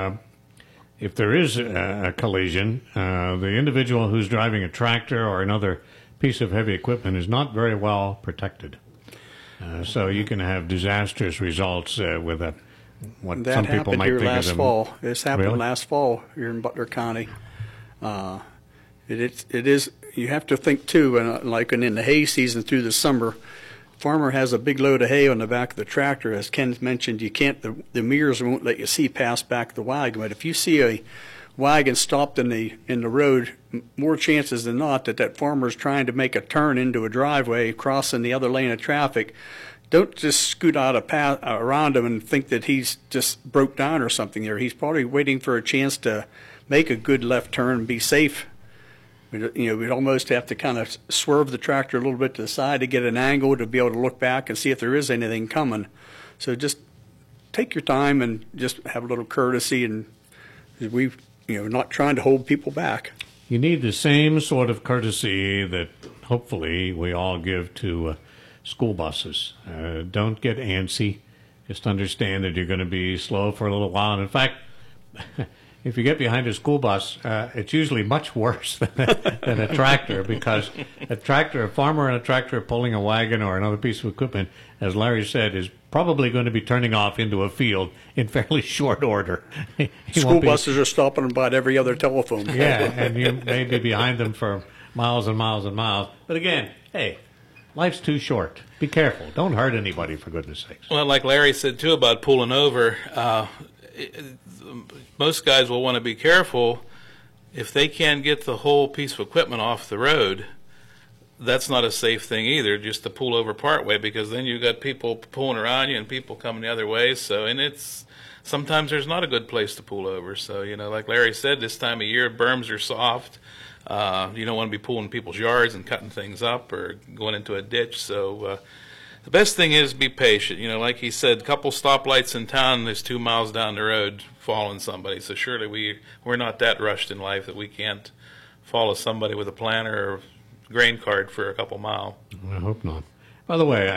S4: if there is a collision, the individual who's driving a tractor or another piece of heavy equipment is not very well protected. So you can have disastrous results with what
S13: that
S4: some people might think
S13: last
S4: of them.
S13: fall. This happened
S4: Really?
S13: last fall here in Butler County. It is. You have to think too, and in the hay season through the summer, farmer has a big load of hay on the back of the tractor. As Ken mentioned, you can't. The mirrors won't let you see past back the wagon. But if you see a wagon stopped in the road, more chances than not that farmer's trying to make a turn into a driveway, crossing the other lane of traffic. Don't just scoot out a path around him and think that he's just broke down or something there. He's probably waiting for a chance to make a good left turn and be safe. We'd almost have to kind of swerve the tractor a little bit to the side to get an angle to be able to look back and see if there is anything coming. So just take your time and just have a little courtesy, and we've not trying to hold people back.
S4: You need the same sort of courtesy that hopefully we all give to school buses. Don't get antsy. Just understand that you're going to be slow for a little while. And in fact, if you get behind a school bus, it's usually much worse than a tractor, because a farmer and a tractor pulling a wagon or another piece of equipment, as Larry said, is probably going to be turning off into a field in fairly short order.
S13: School buses are stopping about every other telephone pole.
S4: Yeah, and you may be behind them for miles and miles and miles. But again, hey, life's too short. Be careful. Don't hurt anybody, for goodness sakes.
S12: Well, like Larry said, too, about pulling over, most guys will want to be careful. If they can't get the whole piece of equipment off the road, that's not a safe thing either, just to pull over partway, because then you've got people pulling around you and people coming the other way. So, and it's sometimes there's not a good place to pull over. So, like Larry said, this time of year, berms are soft. You don't want to be pulling people's yards and cutting things up or going into a ditch. So the best thing is be patient. Like he said, a couple stoplights in town, there's 2 miles down the road following somebody. So surely we're not that rushed in life that we can't follow somebody with a planter or grain cart for a couple miles.
S4: I hope not. By the way,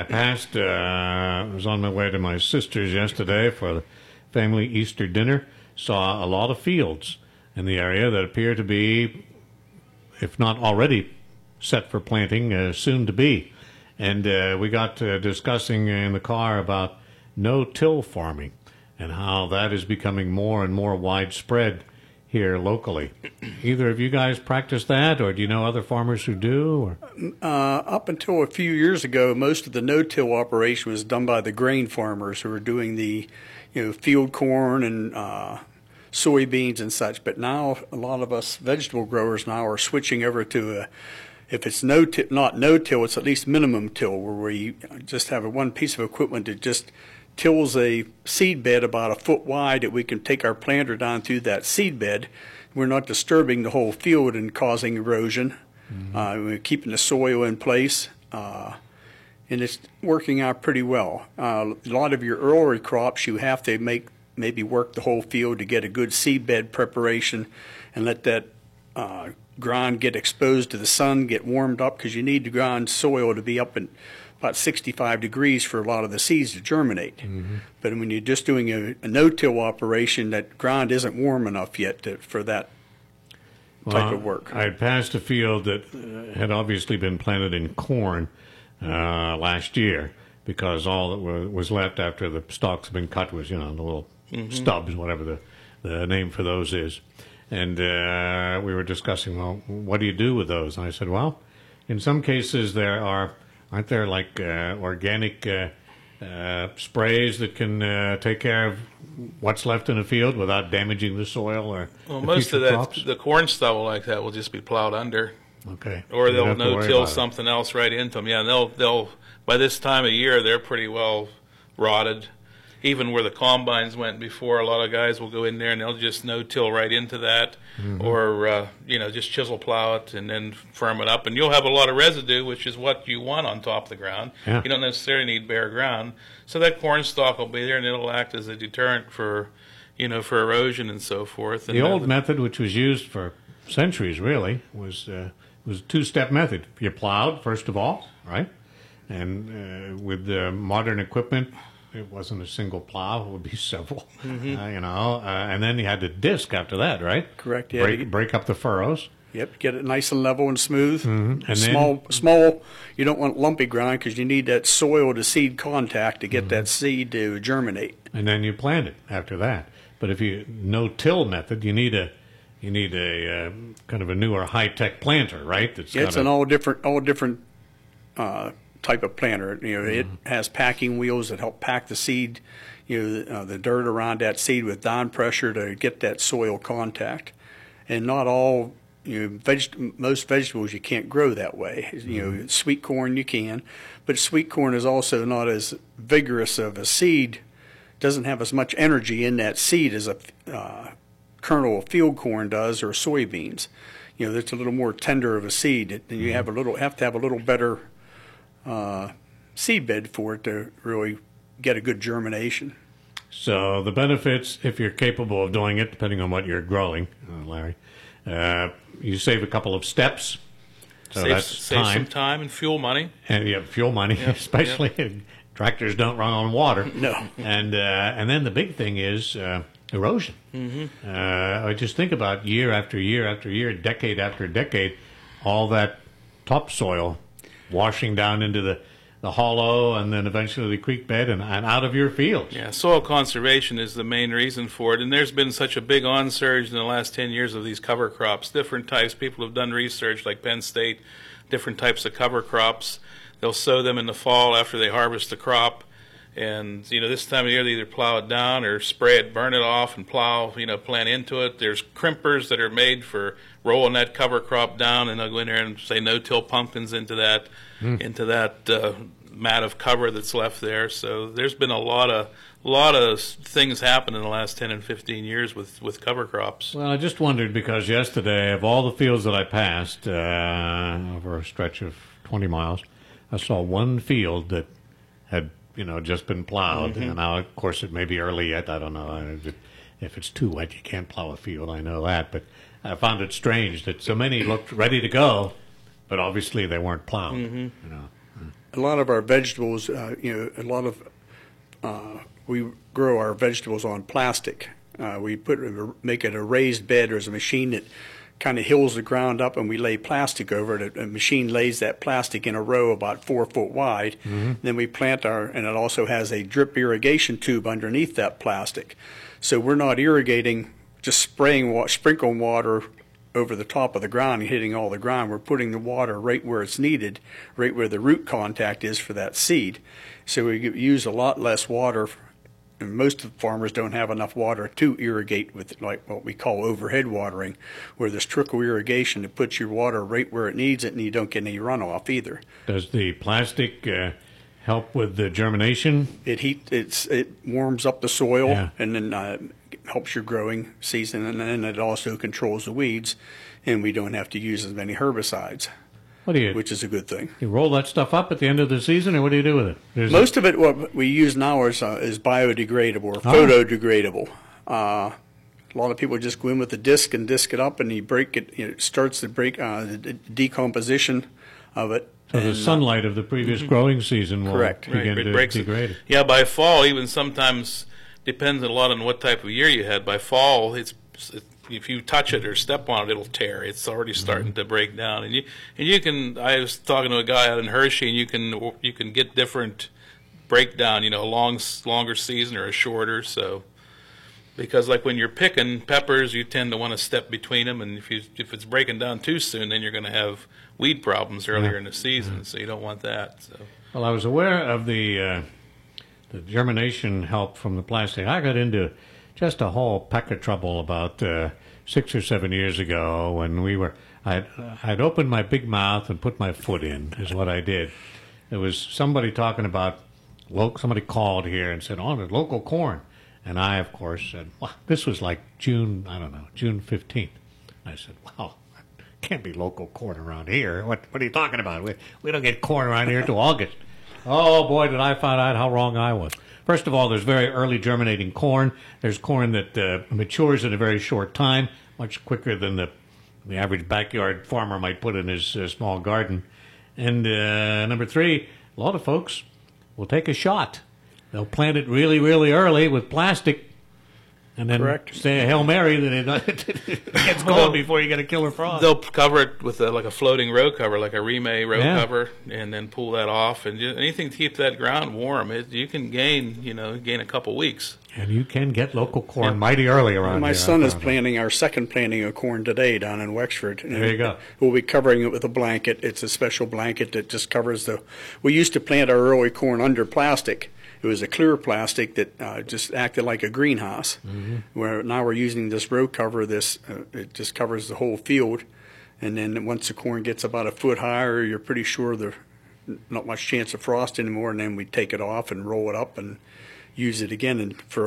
S4: I was on my way to my sister's yesterday for the family Easter dinner, saw a lot of fields in the area that appear to be, if not already set for planting, soon to be. And we got discussing in the car about no-till farming and how that is becoming more and more widespread here locally. Either of you guys practice that, or do you know other farmers who do? Or?
S13: Up until a few years ago, most of the no-till operation was done by the grain farmers who were doing the field corn and soybeans and such. But now a lot of us vegetable growers now are switching over to if it's not no-till, it's at least minimum till, where we just have one piece of equipment that just tills a seed bed about a foot wide that we can take our planter down through that seed bed. We're not disturbing the whole field and causing erosion. We're keeping the soil in place, and it's working out pretty well. A lot of your early crops, you have to maybe work the whole field to get a good seed bed preparation and let that ground get exposed to the sun, get warmed up, because you need the ground soil to be up in about 65 degrees for a lot of the seeds to germinate. But when you're just doing a no-till operation, that ground isn't warm enough yet for that type of work.
S4: I had passed a field that had obviously been planted in corn last year, because all that was left after the stalks had been cut was, the little stubs, whatever the name for those is. And we were discussing, well, what do you do with those? And I said, well, in some cases aren't there like organic sprays that can take care of what's left in a field without damaging the soil or
S12: most of that
S4: crops?
S12: The corn stubble like that will just be plowed under.
S4: Okay.
S12: Or they'll no-till something else right into them. Yeah, and they'll by this time of year they're pretty well rotted. Even where the combines went before, a lot of guys will go in there and they'll just no-till right into that, or just chisel plow it and then firm it up, and you'll have a lot of residue, which is what you want on top of the ground.
S4: Yeah.
S12: You don't necessarily need bare ground, so that corn stalk will be there and it'll act as a deterrent for erosion and so forth. And
S4: the old method, which was used for centuries, really was a two-step method. You plowed first of all, right, and with modern equipment, it wasn't a single plow; it would be several, and then you had to disc after that, right?
S13: Correct. Yeah.
S4: Break up the furrows.
S13: Yep. Get it nice and level and smooth.
S4: And
S13: small. You don't want lumpy ground because you need that soil to seed contact to get that seed to germinate.
S4: And then you plant it after that. But if you no-till method, you need a kind of a newer high-tech planter, right?
S13: It's an all different type of planter. It has packing wheels that help pack the seed, the dirt around that seed with down pressure to get that soil contact. And not all, most vegetables you can't grow that way. Sweet corn you can, but sweet corn is also not as vigorous of a seed, doesn't have as much energy in that seed as a kernel of field corn does, or soybeans. That's a little more tender of a seed, and you have to have a little better seed bed for it to really get a good germination.
S4: So the benefits, if you're capable of doing it, depending on what you're growing, Larry, you save a couple of steps. So that's
S12: save some time and fuel money.
S4: And fuel money, especially tractors don't run on water.
S13: No.
S4: And then the big thing is, erosion.
S12: Mm-hmm.
S4: I just think about year after year after year, decade after decade, all that topsoil washing down into the hollow and then eventually the creek bed and out of your fields.
S12: Yeah, soil conservation is the main reason for it. And there's been such a big onsurge in the last 10 years of these cover crops, different types. People have done research like Penn State, different types of cover crops. They'll sow them in the fall after they harvest the crop. And, this time of year they either plow it down or spray it, burn it off and plow, plant into it. There's crimpers that are made for rolling that cover crop down, and they'll go in there and say no-till pumpkins into that mat of cover that's left there. So there's been a lot of things happen in the last 10 and 15 years with cover crops.
S4: Well, I just wondered because yesterday, of all the fields that I passed over a stretch of 20 miles, I saw one field that had just been plowed.
S12: Mm-hmm.
S4: And now, of course, it may be early yet. I don't know. If it's too wet, you can't plow a field. I know that. But I found it strange that so many looked ready to go, but obviously they weren't plowed.
S12: Mm-hmm.
S13: A lot of our vegetables, we grow our vegetables on plastic. We make it a raised bed. There's a machine that kind of hills the ground up, and we lay plastic over it. A machine lays that plastic in a row about 4 foot wide. Mm-hmm. Then we plant and it also has a drip irrigation tube underneath that plastic. So we're not irrigating, just sprinkling water over the top of the ground and hitting all the ground. We're putting the water right where it's needed, right where the root contact is for that seed. So we use a lot less water. And most of the farmers don't have enough water to irrigate with like what we call overhead watering, where there's trickle irrigation that puts your water right where it needs it, and you don't get any runoff either.
S4: Does the plastic help with the germination?
S13: It warms up the soil,
S4: yeah.
S13: And then helps your growing season, and then it also controls the weeds, and we don't have to use as many herbicides. Which is a good thing.
S4: You roll that stuff up at the end of the season, or what do you do with it?
S13: Most of it, what we use now is biodegradable or photodegradable. A lot of people just go in with a disc and disc it up, and you break it. It starts to break the decomposition of it.
S4: So the sunlight of the previous growing season will begin to degrade it.
S12: Yeah, by fall, even sometimes depends a lot on what type of year you had. By fall, if you touch it or step on it, it'll tear. It's already starting to break down, and you can. I was talking to a guy out in Hershey, and you can get different breakdown. A longer season or a shorter. So, because like when you're picking peppers, you tend to want to step between them, and if it's breaking down too soon, then you're going to have weed problems earlier in the season. So you don't want that. So.
S4: Well, I was aware of the germination help from the plastic. I got into just a whole peck of trouble about 6 or 7 years ago when I'd opened my big mouth and put my foot in, is what I did. There was somebody talking about, somebody called here and said, there's local corn. And I, of course, said, well, this was like June 15th. I said, wow, can't be local corn around here. What are you talking about? We don't get corn around here until August. Oh, boy, did I find out how wrong I was. First of all, there's very early germinating corn. There's corn that matures in a very short time, much quicker than the average backyard farmer might put in his small garden. And number 3, a lot of folks will take a shot. They'll plant it really, really early with plastic, and then say a Hail Mary that it gets going before you get a killer frost.
S12: They'll cover it with like a floating row cover, like a Rime row cover, and then pull that off. And anything to keep that ground warm, you can gain a couple weeks.
S4: And you can get local corn mighty early around here.
S13: My son is planting our second planting of corn today down in Wexford.
S4: There you go.
S13: We'll be covering it with a blanket. It's a special blanket that just covers we used to plant our early corn under plastic. It was a clear plastic that just acted like a greenhouse. Mm-hmm. Where now we're using this row cover. It just covers the whole field, and then once the corn gets about a foot higher, you're pretty sure there's not much chance of frost anymore. And then we take it off and roll it up and use it again and for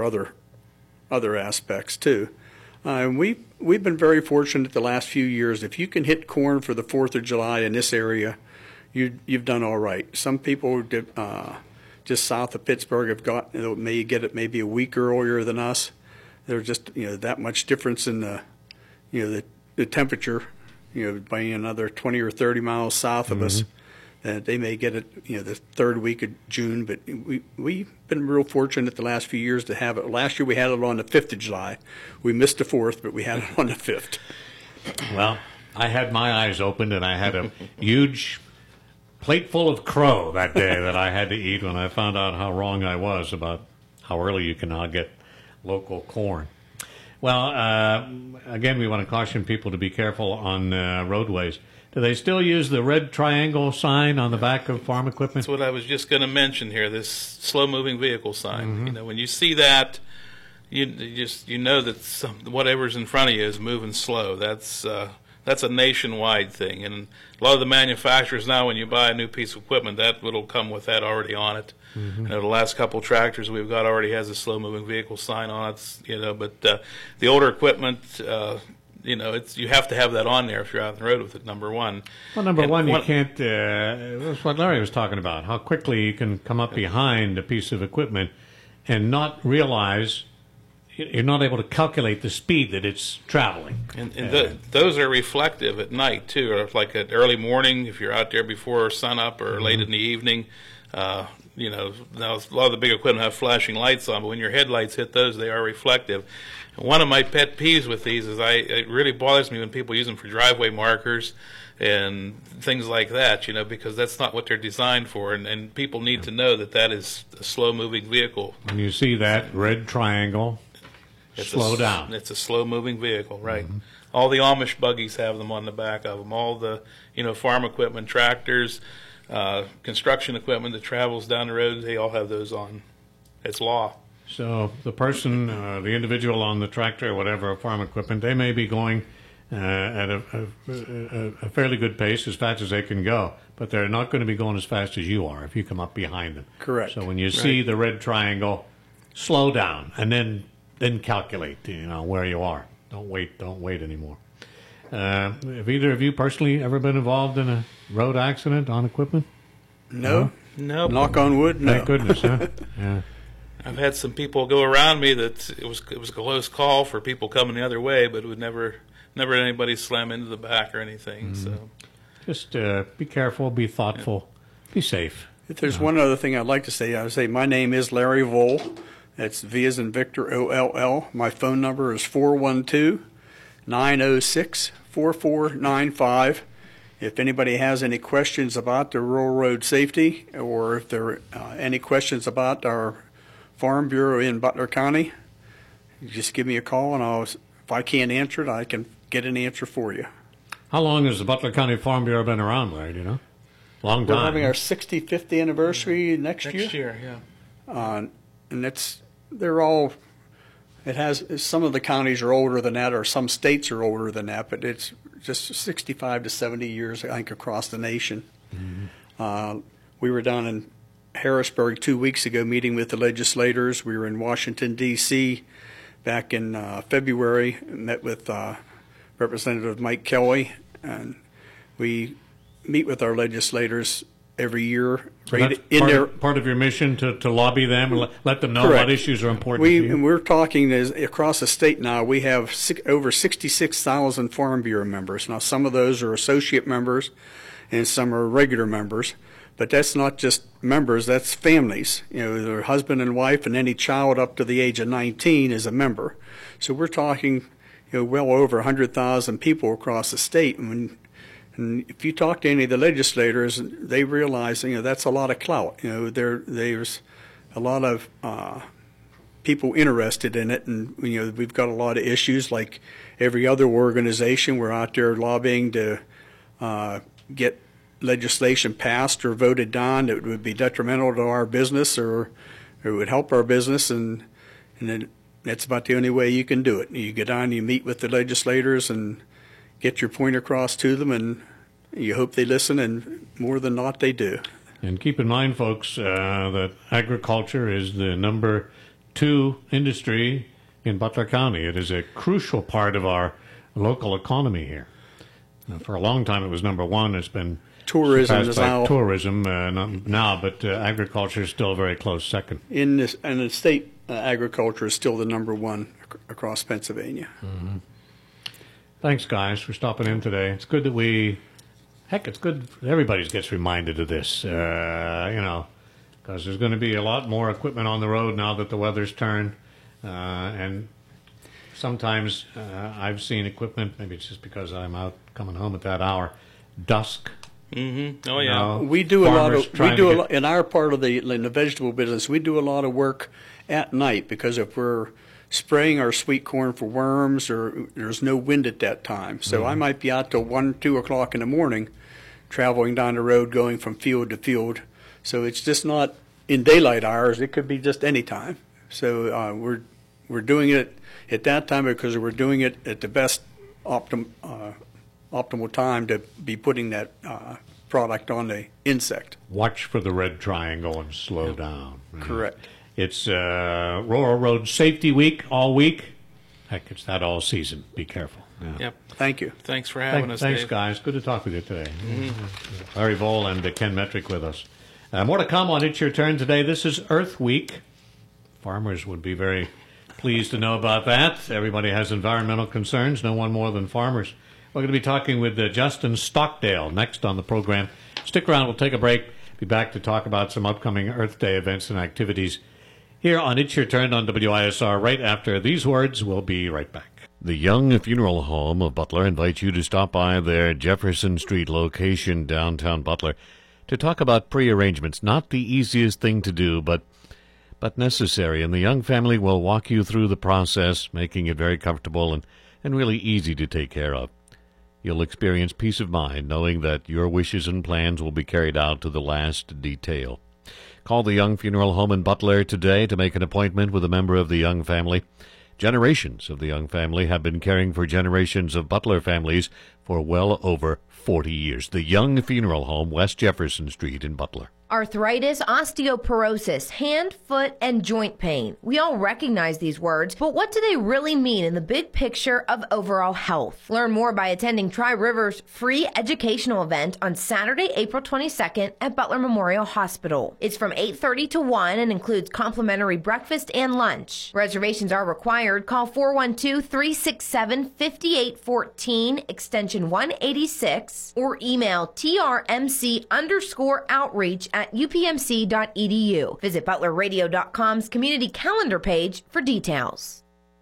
S13: other aspects too. We've been very fortunate the last few years. If you can hit corn for the 4th of July in this area, you've done all right. Some people did. Just south of Pittsburgh may get it maybe a week earlier than us. There's just that much difference in the temperature, by another 20 or 30 miles south of us. They may get it, the third week of June, but we've been real fortunate the last few years to have it. Last year we had it on the 5th of July. We missed the 4th, but we had it on the 5th.
S4: Well, I had my eyes opened, and I had a huge plate full of crow that day that I had to eat when I found out how wrong I was about how early you can now get local corn. Well, again, we want to caution people to be careful on roadways. Do they still use the red triangle sign on the back of farm equipment?
S12: That's what I was just going to mention here, this slow-moving vehicle sign. Mm-hmm. When you see that, you know that whatever's in front of you is moving slow. That's a nationwide thing. And a lot of the manufacturers now, when you buy a new piece of equipment, that will come with that already on it. Mm-hmm. The last couple tractors we've got already has a slow-moving vehicle sign on it. But the older equipment, you have to have that on there if you're out on the road with it. Number one.
S4: Well, number one, you can't. That's what Larry was talking about. How quickly you can come up behind a piece of equipment and not realize you're not able to calculate the speed that it's traveling.
S12: And those are reflective at night too, or like at early morning if you're out there before sunup or late in the evening. Now a lot of the big equipment have flashing lights on, but when your headlights hit those, they are reflective. And one of my pet peeves with these is it really bothers me when people use them for driveway markers and things like that, because that's not what they're designed for, and people need to know that is a slow-moving vehicle.
S4: When you see that red triangle, slow down.
S12: It's a slow-moving vehicle, right? Mm-hmm. All the Amish buggies have them on the back of them. All the, farm equipment, tractors, construction equipment that travels down the road, they all have those on. It's law.
S4: So the person, the individual on the tractor or whatever, farm equipment, they may be going at a fairly good pace, as fast as they can go, but they're not going to be going as fast as you are if you come up behind them.
S13: Correct.
S4: So when you see the red triangle, slow down and then calculate, where you are. Don't wait anymore. Have either of you personally ever been involved in a road accident on equipment?
S13: No. Knock on wood. No.
S4: Thank goodness, huh? Yeah.
S12: I've had some people go around me that it was a close call for people coming the other way, but it would never anybody slam into the back or anything. Mm-hmm. So
S4: just be careful, be thoughtful, be safe.
S13: If there's one other thing I'd like to say, I would say my name is Larry Voll. That's V as in Victor, O-L-L. My phone number is 412-906-4495. If anybody has any questions about the rural road safety, or if there are any questions about our Farm Bureau in Butler County, you just give me a call, and if I can't answer it, I can get an answer for you.
S4: How long has the Butler County Farm Bureau been around, Larry? Do you know? Long time.
S13: We're having our 65th anniversary next year.
S12: Next year, yeah.
S13: And they're all. It has some of the counties are older than that, or some states are older than that, but it's just 65 to 70 years, I think, across the nation. Mm-hmm. We were down in Harrisburg 2 weeks ago meeting with the legislators. We were in Washington, D.C. back in February, met with Representative Mike Kelly, and we meet with our legislators every year.
S4: So that's part of your mission to lobby them and let them know
S13: Correct.
S4: What issues are important to you?
S13: And we're talking across the state now. We have over 66,000 Farm Bureau members. Now, some of those are associate members and some are regular members. But that's not just members, that's families. Their husband and wife and any child up to the age of 19 is a member. So we're talking well over 100,000 people across the state. And if you talk to any of the legislators, they realize that's a lot of clout. There's a lot of people interested in it, and we've got a lot of issues. Like every other organization, we're out there lobbying to get legislation passed or voted down that would be detrimental to our business or it would help our business, and then that's about the only way you can do it. You get down, you meet with the legislators and get your point across to them, and you hope they listen, and more than not, they do.
S4: And keep in mind, folks, that agriculture is the number 2 industry in Butler County. It is a crucial part of our local economy here. For a long time, it was number 1. It's been
S13: tourism is now
S4: but agriculture is still a very close second.
S13: In the state, agriculture is still the number 1 across Pennsylvania.
S4: Mm-hmm. Thanks, guys, for stopping in today. It's good that we Heck, it's good. Everybody gets reminded of this, because there's going to be a lot more equipment on the road now that the weather's turned. And sometimes I've seen equipment, maybe it's just because I'm out coming home at that hour, dusk.
S12: Mm-hmm. Oh, yeah.
S13: We do a lot in our part of in the vegetable business. We do a lot of work at night because if we're spraying our sweet corn for worms, or there's no wind at that time. So I might be out till 1, 2 o'clock in the morning, traveling down the road, going from field to field. So it's just not in daylight hours. It could be just any time. So we're doing it at that time because we're doing it at the best optimal time to be putting that product on the insect.
S4: Watch for the red triangle and slow down.
S13: Correct.
S4: It's Rural Road Safety Week all week. Heck, it's that all season. Be careful. Yeah.
S12: Yep.
S13: Thank you.
S12: Thanks for having us,
S4: Thanks,
S12: Dave.
S4: guys. Good to talk with you today. Larry Vole and Ken Metrick with us. More to come on It's Your Turn today. This is Earth Week. Farmers would be very pleased to know about that. Everybody has environmental concerns, no one more than farmers. We're going to be talking with Justin Stockdale next on the program. Stick around. We'll take a break. Be back to talk about some upcoming Earth Day events and activities here on It's Your Turn on WISR. Right after these words, we'll be right back. The Young Funeral Home of Butler invites you to stop by their Jefferson Street location, downtown Butler, to talk about pre-arrangements. Not the easiest thing to do, but necessary. And the Young family will walk you through the process, making it very comfortable and really easy to take care of. You'll experience peace of mind knowing that your wishes and plans will be carried out to the last detail. Call the Young Funeral Home in Butler today to make an appointment with a member of the Young family. Generations of the Young family have been caring for generations of Butler families for well over 40 years. The Young Funeral Home, West Jefferson Street in Butler.
S14: Arthritis, osteoporosis, hand, foot, and joint pain. We all recognize these words, but what do they really mean in the big picture of overall health? Learn more by attending Tri-River's free educational event on Saturday, April 22nd at Butler Memorial Hospital. It's from 8:30 to 1 and includes complimentary breakfast and lunch. Reservations are required. Call 412-367-5814, extension 186, or email trmc_outreach at upmc.edu. Visit butlerradio.com's community calendar page for details.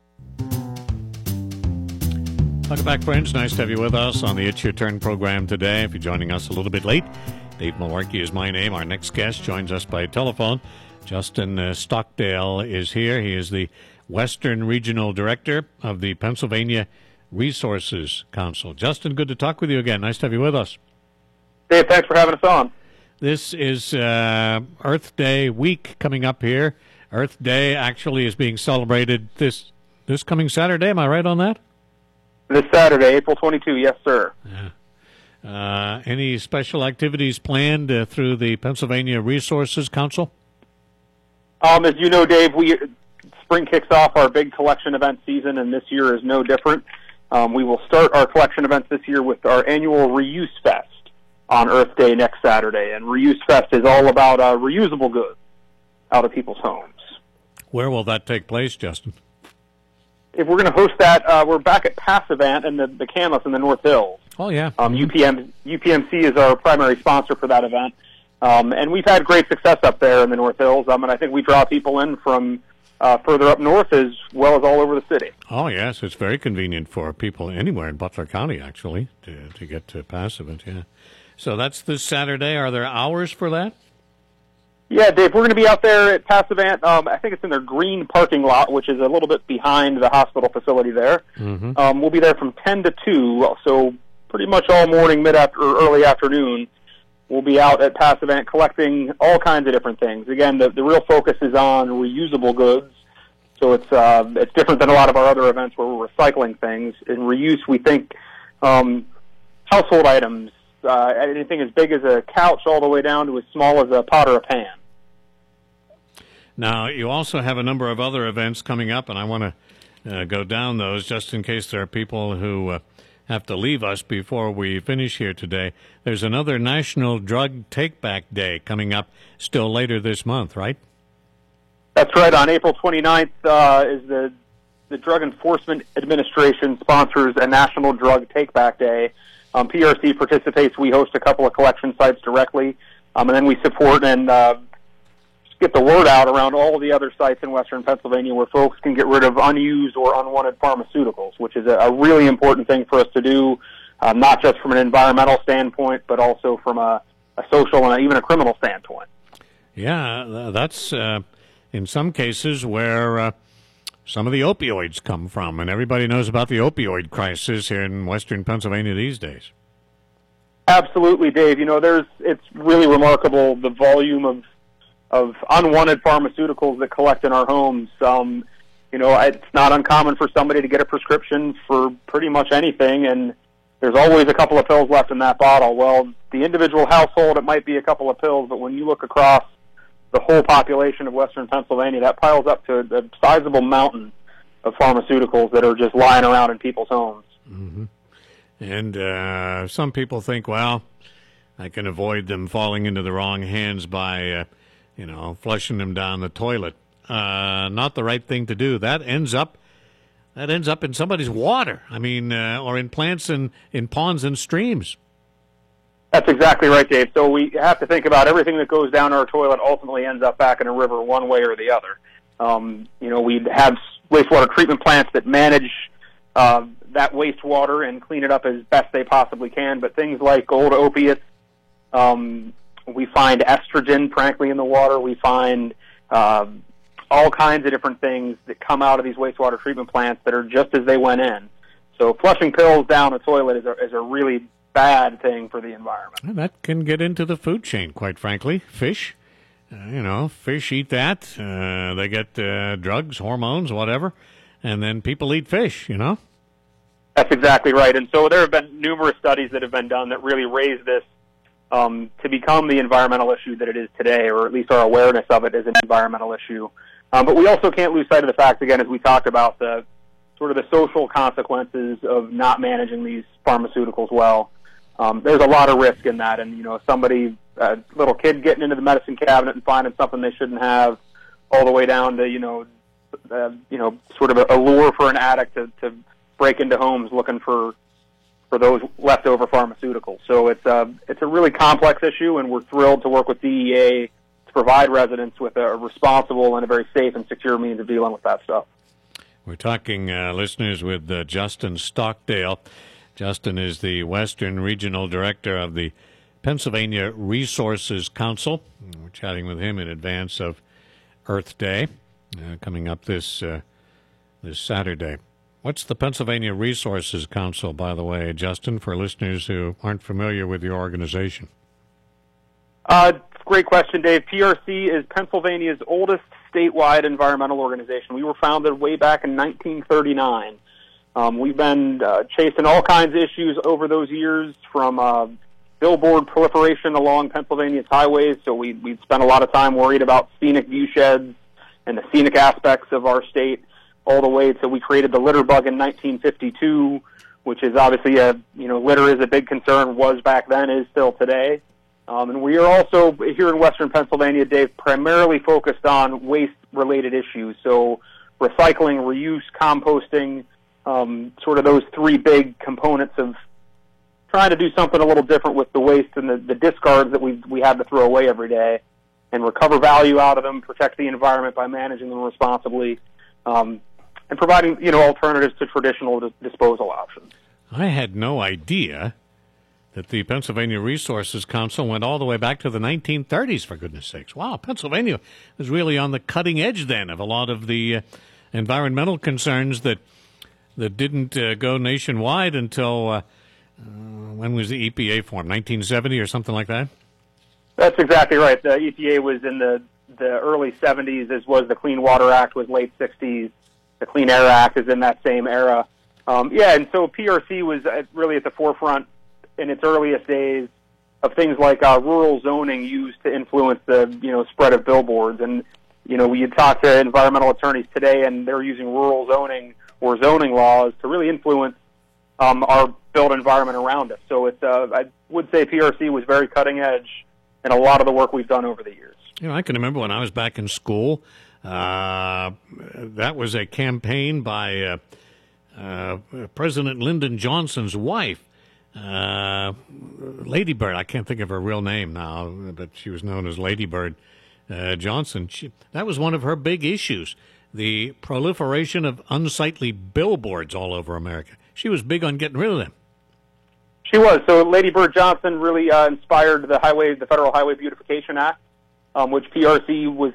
S4: Welcome back, friends. Nice to have you with us on the It's Your Turn program today. If you're joining us a little bit late, Dave Malarkey is my name. Our next guest joins us by telephone. Justin Stockdale is here. He is the Western Regional Director of the Pennsylvania Resources Council. Justin, good to talk with you again. Nice to have you with us.
S15: Dave, thanks for having us on.
S4: This is Earth Day week coming up here. Earth Day actually is being celebrated this coming Saturday. Am I right on that?
S15: This Saturday, April 22, yes, sir.
S4: Yeah. Any special activities planned through the Pennsylvania Resources Council?
S15: As you know, Dave, spring kicks off our big collection event season, and this year is no different. We will start our collection events this year with our annual Reuse Fest on Earth Day next Saturday. And Reuse Fest is all about reusable goods out of people's homes.
S4: Where will that take place, Justin?
S15: If we're going to host that, we're back at Passavant in the Camas in the North Hills.
S4: Oh, yeah.
S15: UPMC is our primary sponsor for that event. And we've had great success up there in the North Hills. And I think we draw people in from further up north as well as all over the city.
S4: Oh, yes. It's very convenient for people anywhere in Butler County, actually, to get to Passavant, yeah. So that's this Saturday. Are there hours for that?
S15: Yeah, Dave, we're going to be out there at Passavant. I think it's in their green parking lot, which is a little bit behind the hospital facility there.
S4: Mm-hmm.
S15: We'll be there from 10 to 2, so pretty much all morning, or early afternoon. We'll be out at Passavant collecting all kinds of different things. Again, the real focus is on reusable goods, so it's different than a lot of our other events where we're recycling things. In reuse, we think household items, anything as big as a couch all the way down to as small as a pot or a pan.
S4: Now, you also have a number of other events coming up, and I want to go down those just in case there are people who have to leave us before we finish here today. There's another National Drug Take-Back Day coming up still later this month, right?
S15: That's right. On April 29th is the Drug Enforcement Administration sponsors a National Drug Take-Back Day. PRC participates. We host a couple of collection sites directly, and then we support and get the word out around all the other sites in western Pennsylvania where folks can get rid of unused or unwanted pharmaceuticals, which is a really important thing for us to do, not just from an environmental standpoint, but also from a social and even a criminal standpoint.
S4: Yeah, that's in some cases where some of the opioids come from, and everybody knows about the opioid crisis here in western Pennsylvania these days.
S15: Absolutely, Dave. It's really remarkable the volume of unwanted pharmaceuticals that collect in our homes. It's not uncommon for somebody to get a prescription for pretty much anything, and there's always a couple of pills left in that bottle. Well, the individual household, it might be a couple of pills, but when you look across the whole population of western Pennsylvania, that piles up to a sizable mountain of pharmaceuticals that are just lying around in people's homes.
S4: Mm-hmm. And some people think, well, I can avoid them falling into the wrong hands by, flushing them down the toilet. Not the right thing to do. That ends up in somebody's water. Or in plants and in ponds and streams.
S15: That's exactly right, Dave. So we have to think about everything that goes down our toilet ultimately ends up back in a river one way or the other. We have wastewater treatment plants that manage that wastewater and clean it up as best they possibly can. But things like old opiates, we find estrogen, frankly, in the water. We find all kinds of different things that come out of these wastewater treatment plants that are just as they went in. So flushing pills down a toilet is a really bad thing for the environment.
S4: Well, that can get into the food chain, quite frankly. Fish, fish eat that. They get drugs, hormones, whatever, and then people eat fish,
S15: That's exactly right. And so there have been numerous studies that have been done that really raise this to become the environmental issue that it is today, or at least our awareness of it as an environmental issue. But we also can't lose sight of the fact, again, as we talked about, the sort of the social consequences of not managing these pharmaceuticals well. There's a lot of risk in that, and somebody, a little kid getting into the medicine cabinet and finding something they shouldn't have, all the way down to sort of a lure for an addict to break into homes looking for those leftover pharmaceuticals. So it's a really complex issue, and we're thrilled to work with DEA to provide residents with a responsible and a very safe and secure means of dealing with that stuff.
S4: We're talking, listeners, with Justin Stockdale. Justin is the Western Regional Director of the Pennsylvania Resources Council. We're chatting with him in advance of Earth Day, coming up this Saturday. What's the Pennsylvania Resources Council, by the way, Justin, for listeners who aren't familiar with your organization?
S15: Great question, Dave. PRC is Pennsylvania's oldest statewide environmental organization. We were founded way back in 1939. We've been chasing all kinds of issues over those years, from billboard proliferation along Pennsylvania's highways. So we spent a lot of time worried about scenic view sheds and the scenic aspects of our state, all the way to we created the litter bug in 1952, which is obviously litter is a big concern, was back then, is still today. And we are also here in western Pennsylvania, Dave, primarily focused on waste-related issues. So recycling, reuse, composting, sort of those three big components of trying to do something a little different with the waste and the discards that we have to throw away every day, and recover value out of them, protect the environment by managing them responsibly, and providing alternatives to traditional disposal options.
S4: I had no idea that the Pennsylvania Resources Council went all the way back to the 1930s, for goodness sakes. Wow, Pennsylvania was really on the cutting edge then of a lot of the environmental concerns that didn't go nationwide until, when was the EPA formed, 1970 or something like that?
S15: That's exactly right. The EPA was in the early 70s, as was the Clean Water Act, was late 60s. The Clean Air Act is in that same era. And so PRC was really at the forefront in its earliest days of things like rural zoning used to influence the spread of billboards. And we talk to environmental attorneys today, and they're using rural zoning or zoning laws to really influence our built environment around us. So it's I would say PRC was very cutting edge in a lot of the work we've done over the years.
S4: I can remember when I was back in school, that was a campaign by President Lyndon Johnson's wife Lady Bird. I can't think of her real name now, but she was known as Lady Bird Johnson. That was one of her big issues, the proliferation of unsightly billboards all over America. She was big on getting rid of them.
S15: She was. So Lady Bird Johnson really inspired the Federal Highway Beautification Act, which PRC was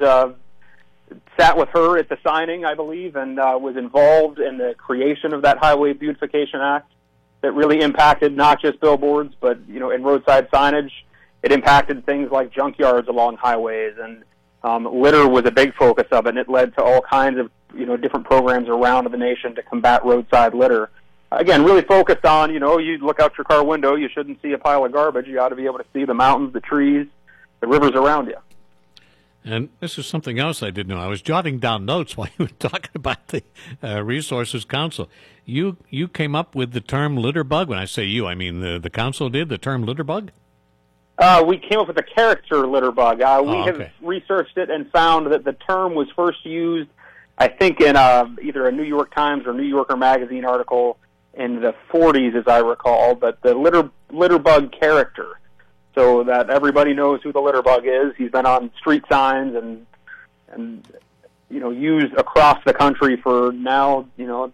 S15: sat with her at the signing, I believe, and was involved in the creation of that Highway Beautification Act that really impacted not just billboards, but in roadside signage. It impacted things like junkyards along highways, and litter was a big focus of it, and it led to all kinds of different programs around the nation to combat roadside litter. Again, really focused on, you look out your car window, you shouldn't see a pile of garbage. You ought to be able to see the mountains, the trees, the rivers around you.
S4: And this is something else I didn't know. I was jotting down notes while you were talking about the Resources Council. You came up with the term litter bug. When I say you, I mean the council did, the term litter bug?
S15: We came up with the character litter bug. We have researched it and found that the term was first used, I think, in either a New York Times or New Yorker magazine article in the 40s, as I recall, but the litter bug character, so that everybody knows who the litter bug is. He's been on street signs and used across the country for now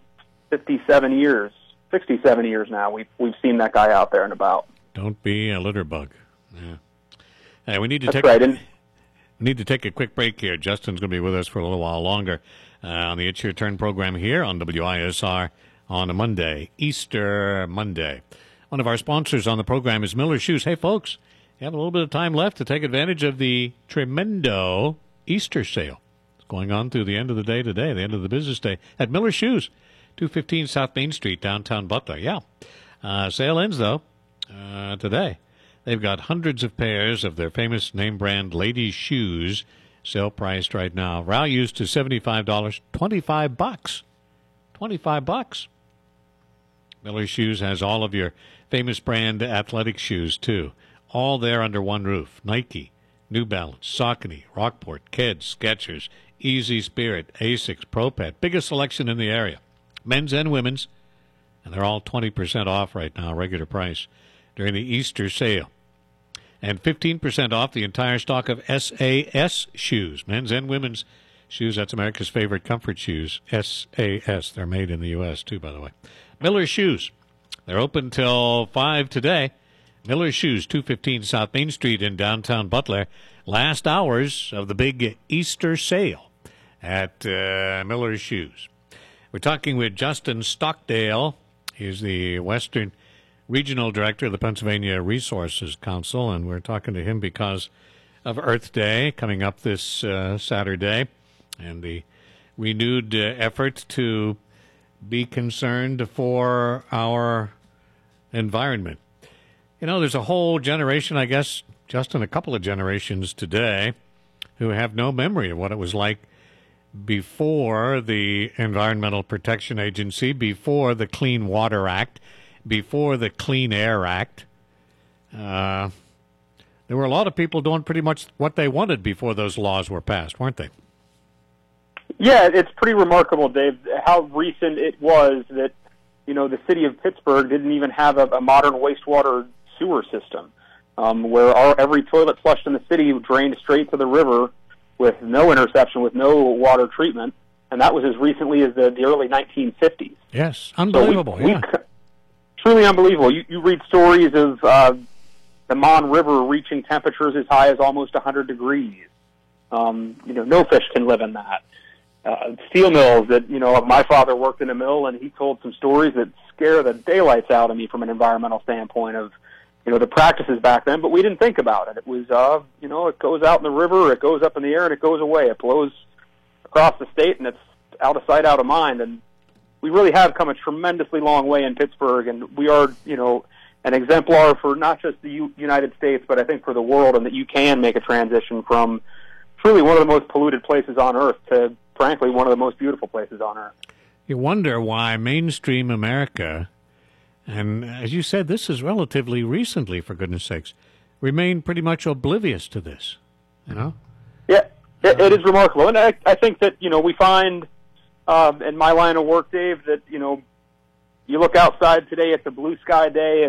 S15: 67 years now. We've seen that guy out there and about.
S4: Don't be a litter bug. Yeah. Hey, we need to take a quick break here. Justin's going to be with us for a little while longer on the It's Your Turn program here on WISR on a Monday, Easter Monday. One of our sponsors on the program is Miller Shoes. Hey, folks, you have a little bit of time left to take advantage of the Tremendo Easter sale. It's going on through the end of the day today, the end of the business day, at Miller Shoes, 215 South Main Street, downtown Butler. Yeah. Sale ends, though, today. They've got hundreds of pairs of their famous name brand ladies' shoes, sale priced right now. Values to $75, $25. $25. Miller Shoes has all of your famous brand athletic shoes, too. All there under one roof. Nike, New Balance, Saucony, Rockport, Keds, Skechers, Easy Spirit, Asics, Pro Pet. Biggest selection in the area. Men's and women's. And they're all 20% off right now, regular price, during the Easter sale. And 15% off the entire stock of SAS shoes. Men's and women's shoes. That's America's favorite comfort shoes. SAS. They're made in the U.S., too, by the way. Miller Shoes. They're open till 5 today. Miller Shoes, 215 South Main Street in downtown Butler. Last hours of the big Easter sale at Miller Shoes. We're talking with Justin Stockdale. He's the Western Regional Director of the Pennsylvania Resources Council, and we're talking to him because of Earth Day coming up this Saturday and the renewed effort to be concerned for our environment. There's a whole generation, I guess, Justin, a couple of generations today, who have no memory of what it was like before the Environmental Protection Agency, before the Clean Water Act, before the Clean Air Act. There were a lot of people doing pretty much what they wanted before those laws were passed, weren't they?
S15: Yeah, it's pretty remarkable, Dave, how recent it was that, the city of Pittsburgh didn't even have a modern wastewater sewer system, where every toilet flushed in the city drained straight to the river with no interception, with no water treatment, and that was as recently as the early 1950s.
S4: Yes, unbelievable,
S15: truly unbelievable. You read stories of the Mon River reaching temperatures as high as almost 100 degrees. No fish can live in that. Steel mills that, my father worked in a mill, and he told some stories that scare the daylights out of me from an environmental standpoint of, the practices back then, but we didn't think about it. It was, it goes out in the river, it goes up in the air, and it goes away. It blows across the state, and it's out of sight, out of mind. And we really have come a tremendously long way in Pittsburgh, and we are, an exemplar for not just the United States, but I think for the world, and that you can make a transition from truly one of the most polluted places on Earth to, frankly, one of the most beautiful places on Earth.
S4: You wonder why mainstream America, and as you said, this is relatively recently, for goodness sakes, remain pretty much oblivious to this,
S15: Yeah, it is remarkable. And I think that, we find in my line of work, Dave, that, you look outside today, it's a blue sky day, it's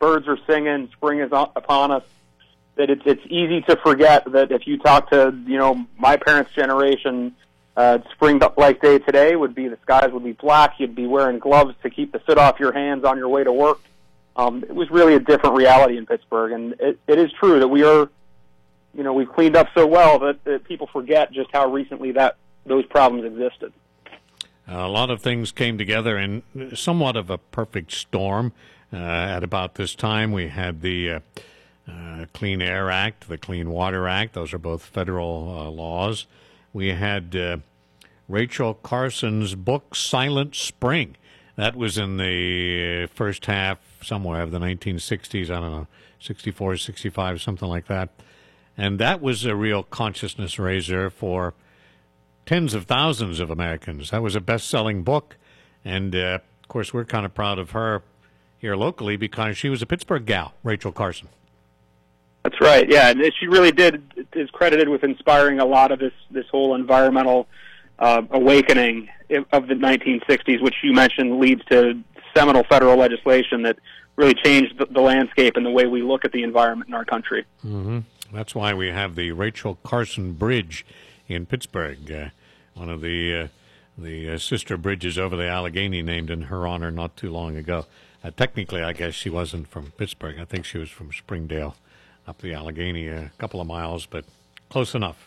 S15: birds are singing, spring is upon us, that it's easy to forget that if you talk to, my parents' generation, spring like day today would be the skies would be black. You'd be wearing gloves to keep the soot off your hands on your way to work. It was really a different reality in Pittsburgh, and it is true that we are, we've cleaned up so well that people forget just how recently those problems existed.
S4: A lot of things came together in somewhat of a perfect storm. At about this time, we had the Clean Air Act, the Clean Water Act. Those are both federal laws. We had Rachel Carson's book, Silent Spring. That was in the first half somewhere of the 1960s, I don't know, 64, 65, something like that. And that was a real consciousness raiser for tens of thousands of Americans. That was a best-selling book. And, of course, we're kind of proud of her here locally because she was a Pittsburgh gal, Rachel Carson.
S15: That's right, yeah. And she really is credited with inspiring a lot of this whole environmental awakening of the 1960s, which you mentioned leads to seminal federal legislation that really changed the landscape and the way we look at the environment in our country.
S4: Mm-hmm. That's why we have the Rachel Carson Bridge in Pittsburgh, one of the sister bridges over the Allegheny named in her honor not too long ago. Technically, I guess she wasn't from Pittsburgh. I think she was from Springdale, up the Allegheny, a couple of miles, but close enough.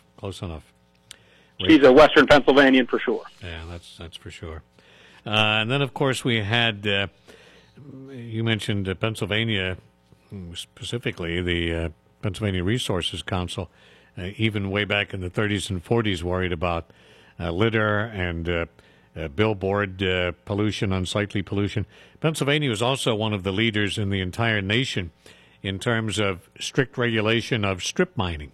S15: She's a Western Pennsylvanian for sure.
S4: Yeah, that's for sure. And then, of course, we had, you mentioned Pennsylvania, specifically the Pennsylvania Resources Council, even way back in the 30s and 40s, worried about litter and billboard pollution, unsightly pollution. Pennsylvania was also one of the leaders in the entire nation in terms of strict regulation of strip mining.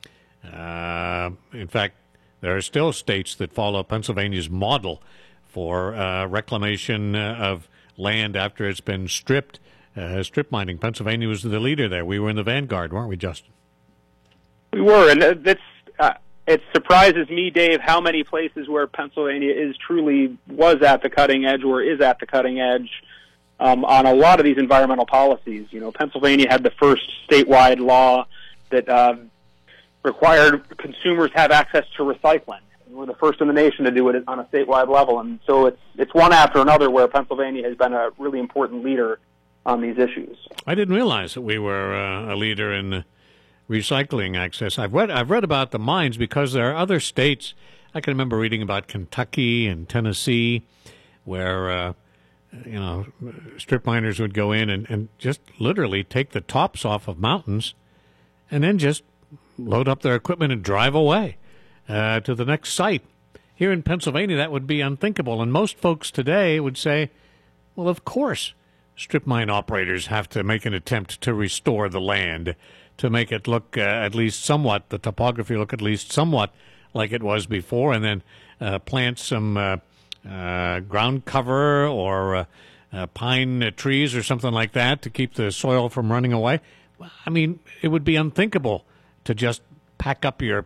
S4: In fact, there are still states that follow Pennsylvania's model for reclamation of land after it's been stripped. Strip mining. Pennsylvania was the leader there. We were in the vanguard, weren't we, Justin?
S15: We were, and it surprises me, Dave, how many places where Pennsylvania was at the cutting edge or is at the cutting edge on a lot of these environmental policies. Pennsylvania had the first statewide law that required consumers have access to recycling. We're the first in the nation to do it on a statewide level, and so it's one after another where Pennsylvania has been a really important leader on these issues.
S4: I didn't realize that we were a leader in recycling access. I've read about the mines because there are other states. I can remember reading about Kentucky and Tennessee, where strip miners would go in and just literally take the tops off of mountains, and then just load up their equipment and drive away to the next site. Here in Pennsylvania, that would be unthinkable, and most folks today would say, "Well, of course." Strip mine operators have to make an attempt to restore the land, to make it look at least somewhat, the topography look at least somewhat like it was before, and then plant some ground cover or pine trees or something like that to keep the soil from running away. I mean, it would be unthinkable to just pack up your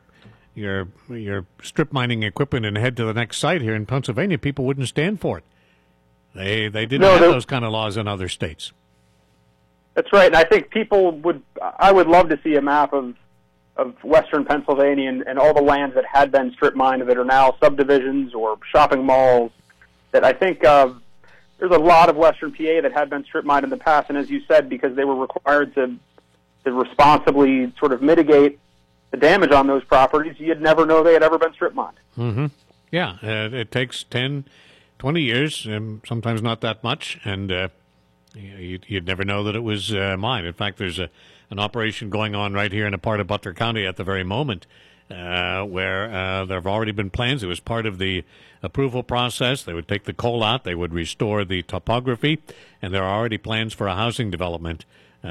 S4: strip mining equipment and head to the next site here in Pennsylvania. People wouldn't stand for it. They didn't have those kind of laws in other states.
S15: That's right, and I think I would love to see a map of western Pennsylvania and all the lands that had been strip mined that are now subdivisions or shopping malls. That I think there's a lot of western PA that had been strip mined in the past, and as you said, because they were required to responsibly sort of mitigate the damage on those properties, you'd never know they had ever been strip mined.
S4: Mm-hmm. Yeah, it takes 10, 20 years, sometimes not that much, and you'd never know that it was mined. In fact, there's an operation going on right here in a part of Butler County at the very moment where there have already been plans. It was part of the approval process. They would take the coal out, they would restore the topography, and there are already plans for a housing development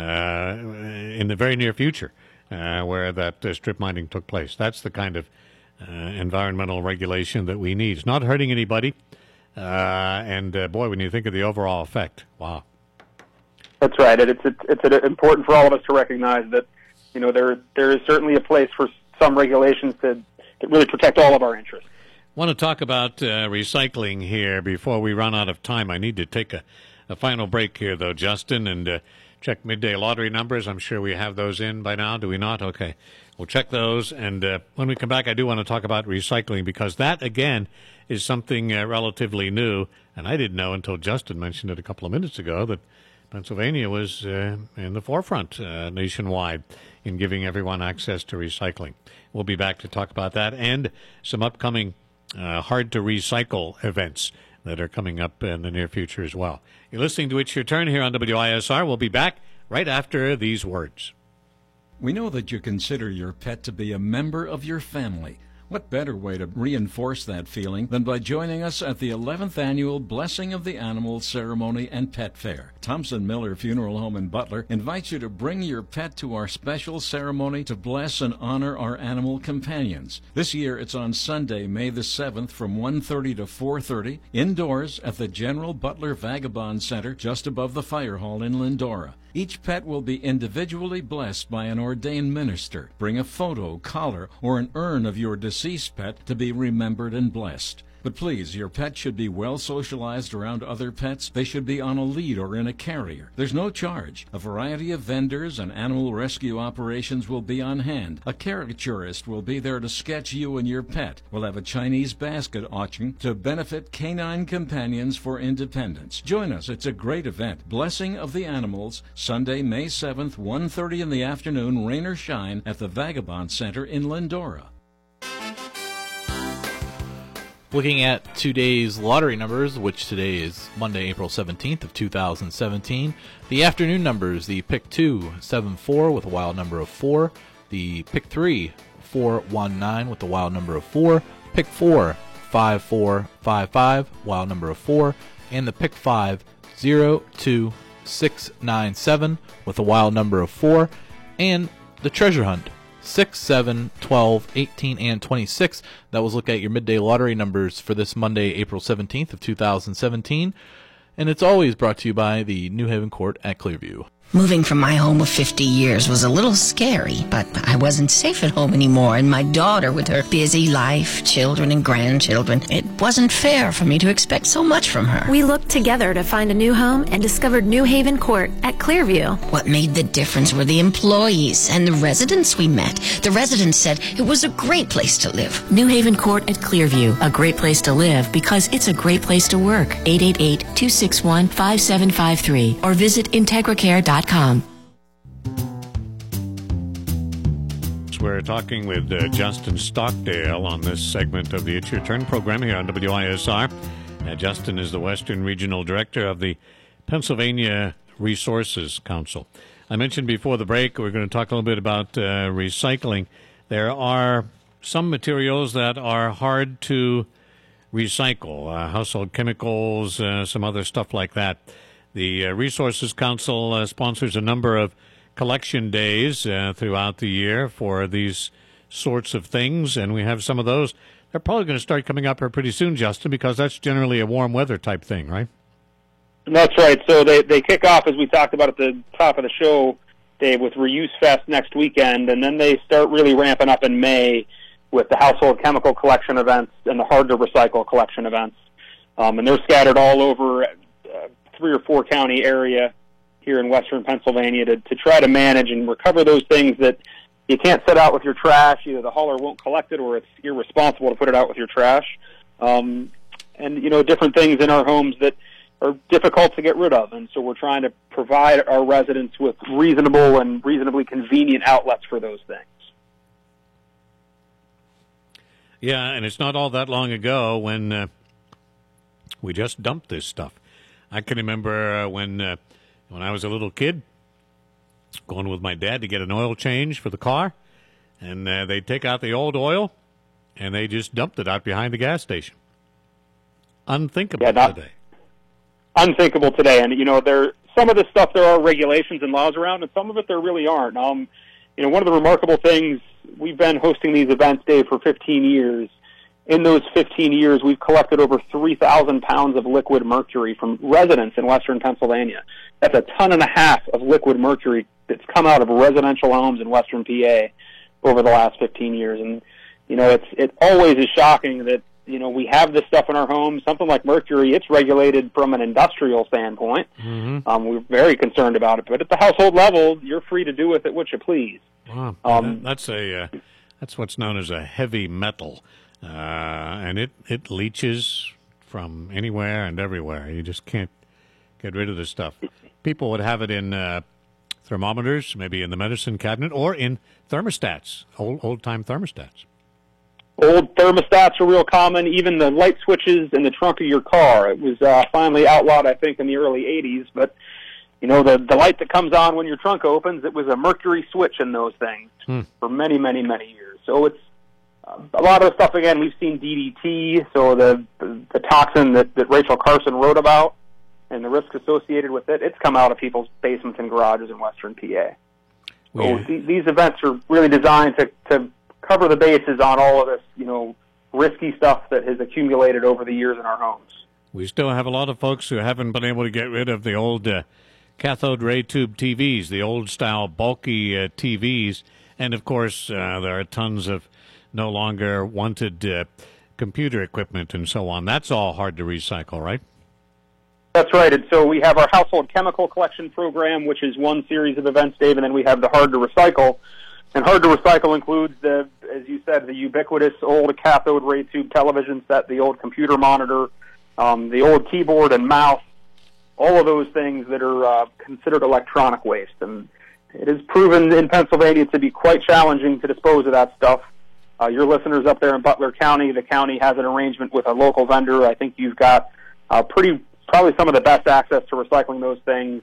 S4: in the very near future where that strip mining took place. That's the kind of environmental regulation that we need. It's not hurting anybody, and boy, when you think of the overall effect, wow.
S15: That's right. It's important for all of us to recognize that there is certainly a place for some regulations that really protect all of our interests.
S4: I want to talk about recycling here before we run out of time. I need to take a final break here, though, Justin, and check midday lottery numbers. I'm sure we have those in by now. Do we not? Okay. We'll check those. And when we come back, I do want to talk about recycling, because that, again, is something relatively new. And I didn't know until Justin mentioned it a couple of minutes ago that Pennsylvania was in the forefront nationwide in giving everyone access to recycling. We'll be back to talk about that and some upcoming hard-to-recycle events that are coming up in the near future as well. You're listening to It's Your Turn here on WISR. We'll be back right after these words.
S16: We know that you consider your pet to be a member of your family. What better way to reinforce that feeling than by joining us at the 11th Annual Blessing of the Animals Ceremony and Pet Fair? Thompson Miller Funeral Home in Butler invites you to bring your pet to our special ceremony to bless and honor our animal companions. This year it's on Sunday, May the 7th from 1:30 to 4:30, indoors at the General Butler Vagabond Center just above the fire hall in Lindora. Each pet will be individually blessed by an ordained minister. Bring a photo, collar, or an urn of your deceased pet to be remembered and blessed. But please, your pet should be well socialized around other pets. They should be on a lead or in a carrier. There's no charge. A variety of vendors and animal rescue operations will be on hand. A caricaturist will be there to sketch you and your pet. We'll have a Chinese basket auction to benefit Canine Companions for Independence. Join us. It's a great event. Blessing of the Animals, Sunday, May 7th, 1:30 in the afternoon, rain or shine, at the Vagabond Center in Lindora.
S17: Looking at today's lottery numbers, which today is Monday, April 17th of 2017. The afternoon numbers, the pick 2, 7-4 with a wild number of 4. The pick 3, 4-1-9 with a wild number of 4. Pick 4, 5-4-5-5, wild number of 4. And the pick 5, 0-2-6-9-7 with a wild number of 4. And the treasure hunt, 6, 7, 12, 18, and 26. That was look at your midday lottery numbers for this Monday, April 17th of 2017. And it's always brought to you by the New Haven Court at Clearview.
S7: Moving from my home of 50 years was a little scary, but I wasn't safe at home anymore, and my daughter with her busy life, children and grandchildren, it wasn't fair for me to expect so much from her.
S18: We looked together to find a new home and discovered New Haven Court at Clearview.
S7: What made the difference were the employees and the residents we met. The residents said it was a great place to live.
S8: New Haven Court at Clearview, a great place to live because it's a great place to work. 888-261-5753 or visit IntegraCare.com.
S4: We're talking with Justin Stockdale on this segment of the It's Your Turn program here on WISR. Justin is the Western Regional Director of the Pennsylvania Resources Council. I mentioned before the break we're going to talk a little bit about recycling. There are some materials that are hard to recycle, household chemicals, some other stuff like that. The Resources Council sponsors a number of collection days throughout the year for these sorts of things, and we have some of those. They're probably going to start coming up here pretty soon, Justin, because that's generally a warm weather type thing, right?
S15: That's right. So they kick off, as we talked about at the top of the show, Dave, with Reuse Fest next weekend, and then they start really ramping up in May with the household chemical collection events and the hard-to-recycle collection events. And they're scattered all over 3 or 4 county area here in western Pennsylvania to try to manage and recover those things that you can't set out with your trash. Either the hauler won't collect it or it's irresponsible to put it out with your trash. And, you know, different things in our homes that are difficult to get rid of. And so we're trying to provide our residents with reasonable and reasonably convenient outlets for those things.
S4: Yeah, and it's not all that long ago when we just dumped this stuff. I can remember when I was a little kid, going with my dad to get an oil change for the car, and they'd take out the old oil, and they just dumped it out behind the gas station. Unthinkable today.
S15: Unthinkable today, and you know, some of this stuff there are regulations and laws around, and some of it there really aren't. You know, one of the remarkable things, we've been hosting these events, Dave, for 15 years. In those 15 years, we've collected over 3,000 pounds of liquid mercury from residents in western Pennsylvania. That's 1.5 tons of liquid mercury that's come out of residential homes in western PA over the last 15 years. And, you know, it always is shocking that we have this stuff in our homes. Something like mercury, it's regulated from an industrial standpoint.
S4: Mm-hmm.
S15: We're very concerned about it. But at the household level, you're free to do with it what you please.
S4: Wow. That's what's known as a heavy metal, and it leaches from anywhere and everywhere. You just can't get rid of this stuff. People would have it in thermometers, maybe in the medicine cabinet, or in thermostats, old-time thermostats.
S15: Old thermostats are real common, even the light switches in the trunk of your car. It was finally outlawed, I think, in the early 80s, but, the light that comes on when your trunk opens, it was a mercury switch in those things for many, many, many years. So it's a lot of the stuff, again, we've seen DDT, so the toxin that Rachel Carson wrote about and the risk associated with it, it's come out of people's basements and garages in western PA. So these events are really designed to cover the bases on all of this, risky stuff that has accumulated over the years in our homes.
S4: We still have a lot of folks who haven't been able to get rid of the old cathode ray tube TVs, the old-style bulky TVs, and, of course, there are tons of no longer wanted computer equipment and so on. That's all hard to recycle, right?
S15: That's right. And so we have our household chemical collection program, which is one series of events, Dave, and then we have the hard to recycle. And hard to recycle includes as you said, the ubiquitous old cathode ray tube television set, the old computer monitor, the old keyboard and mouse, all of those things that are considered electronic waste. And it is proven in Pennsylvania to be quite challenging to dispose of that stuff. Your listeners up there in Butler County, the county has an arrangement with a local vendor. I think you've got probably some of the best access to recycling those things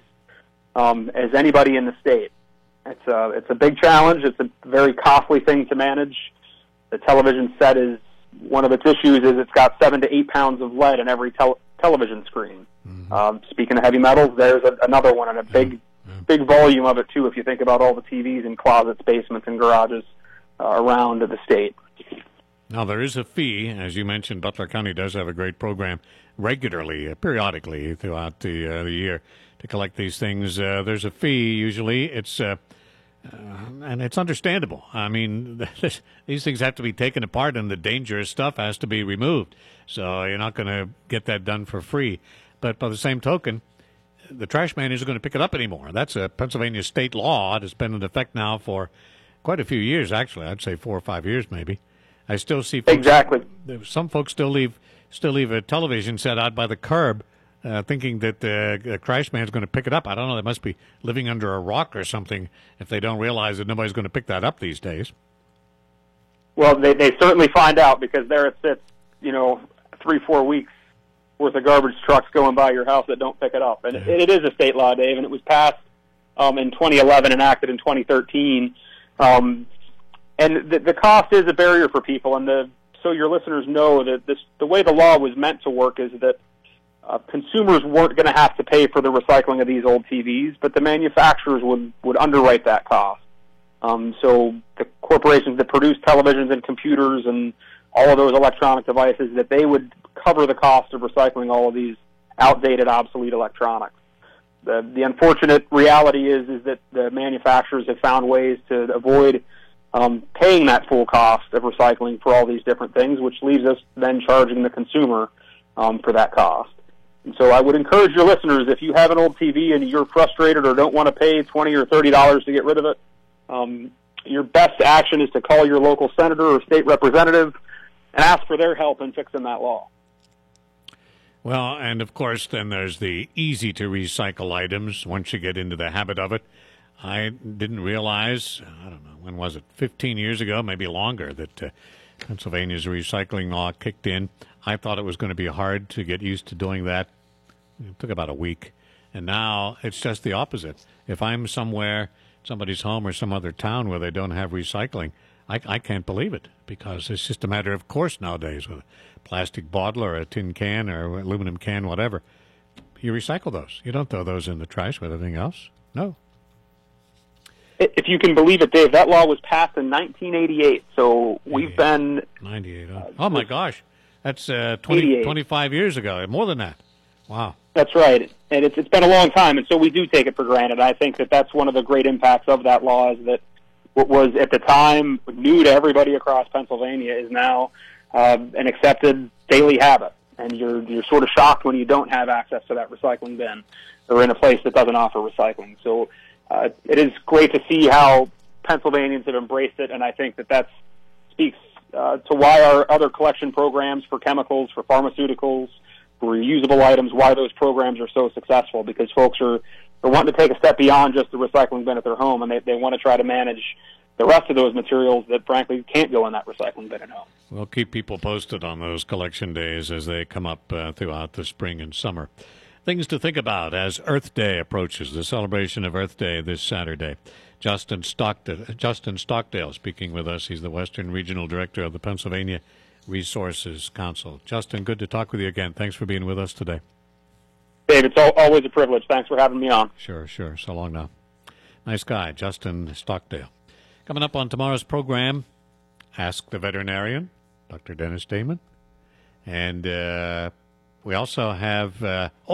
S15: as anybody in the state. It's a big challenge. It's a very costly thing to manage. The television set is one of its issues is it's got 7 to 8 pounds of lead in every television screen. Mm-hmm. Speaking of heavy metals, there's another one, and a big volume of it too. If you think about all the TVs in closets, basements, and garages around the state.
S4: Now, there is a fee. As you mentioned, Butler County does have a great program regularly, periodically throughout the year to collect these things. There's a fee usually. It's and it's understandable. I mean, these things have to be taken apart, and the dangerous stuff has to be removed. So you're not going to get that done for free. But by the same token, the trash man isn't going to pick it up anymore. That's a Pennsylvania state law. It has been in effect now for quite a few years, actually. I'd say 4 or 5 years, maybe. I still see folks, some folks still leave a television set out by the curb, thinking that the trash man's going to pick it up. I don't know. They must be living under a rock or something if they don't realize that nobody's going to pick that up these days.
S15: Well, they certainly find out, because there it sits, 3-4 weeks worth of garbage trucks going by your house that don't pick it up. And it is a state law, Dave, and it was passed in 2011, enacted in 2013. And the cost is a barrier for people, and so your listeners know that the way the law was meant to work is that consumers weren't going to have to pay for the recycling of these old TVs, but the manufacturers would underwrite that cost. So the corporations that produce televisions and computers and all of those electronic devices, that they would cover the cost of recycling all of these outdated, obsolete electronics. The unfortunate reality is that the manufacturers have found ways to avoid paying that full cost of recycling for all these different things, which leaves us then charging the consumer for that cost. And so I would encourage your listeners, if you have an old TV and you're frustrated or don't want to pay $20 or $30 to get rid of it, your best action is to call your local senator or state representative and ask for their help in fixing that law.
S4: Well, and of course, then there's the easy-to-recycle items once you get into the habit of it. I didn't realize, I don't know, when was it, 15 years ago, maybe longer, that Pennsylvania's recycling law kicked in. I thought it was going to be hard to get used to doing that. It took about a week. And now it's just the opposite. If I'm somewhere, somebody's home or some other town where they don't have recycling, I can't believe it, because it's just a matter of course nowadays with a plastic bottle or a tin can or aluminum can, whatever. You recycle those. You don't throw those in the trash with everything else. No.
S15: If you can believe it, Dave, that law was passed in 1988, so we've been...
S4: 98. Oh, my gosh. That's 25 years ago, more than that. Wow.
S15: That's right, and it's been a long time, and so we do take it for granted. I think that's one of the great impacts of that law, is that what was at the time new to everybody across Pennsylvania is now an accepted daily habit, and you're sort of shocked when you don't have access to that recycling bin or in a place that doesn't offer recycling. So it is great to see how Pennsylvanians have embraced it, and I think that speaks to why our other collection programs for chemicals, for pharmaceuticals, for reusable items, why those programs are so successful, because folks are wanting to take a step beyond just the recycling bin at their home, and they want to try to manage the rest of those materials that, frankly, can't go in that recycling bin at home.
S4: We'll keep people posted on those collection days as they come up throughout the spring and summer. Things to think about as Earth Day approaches, the celebration of Earth Day this Saturday. Justin Stockdale speaking with us. He's the Western Regional Director of the Pennsylvania Resources Council. Justin, good to talk with you again. Thanks for being with us today.
S15: Dave, it's always a privilege. Thanks for having me on.
S4: Sure. So long now. Nice guy, Justin Stockdale. Coming up on tomorrow's program, Ask the Veterinarian, Dr. Dennis Damon. And we also have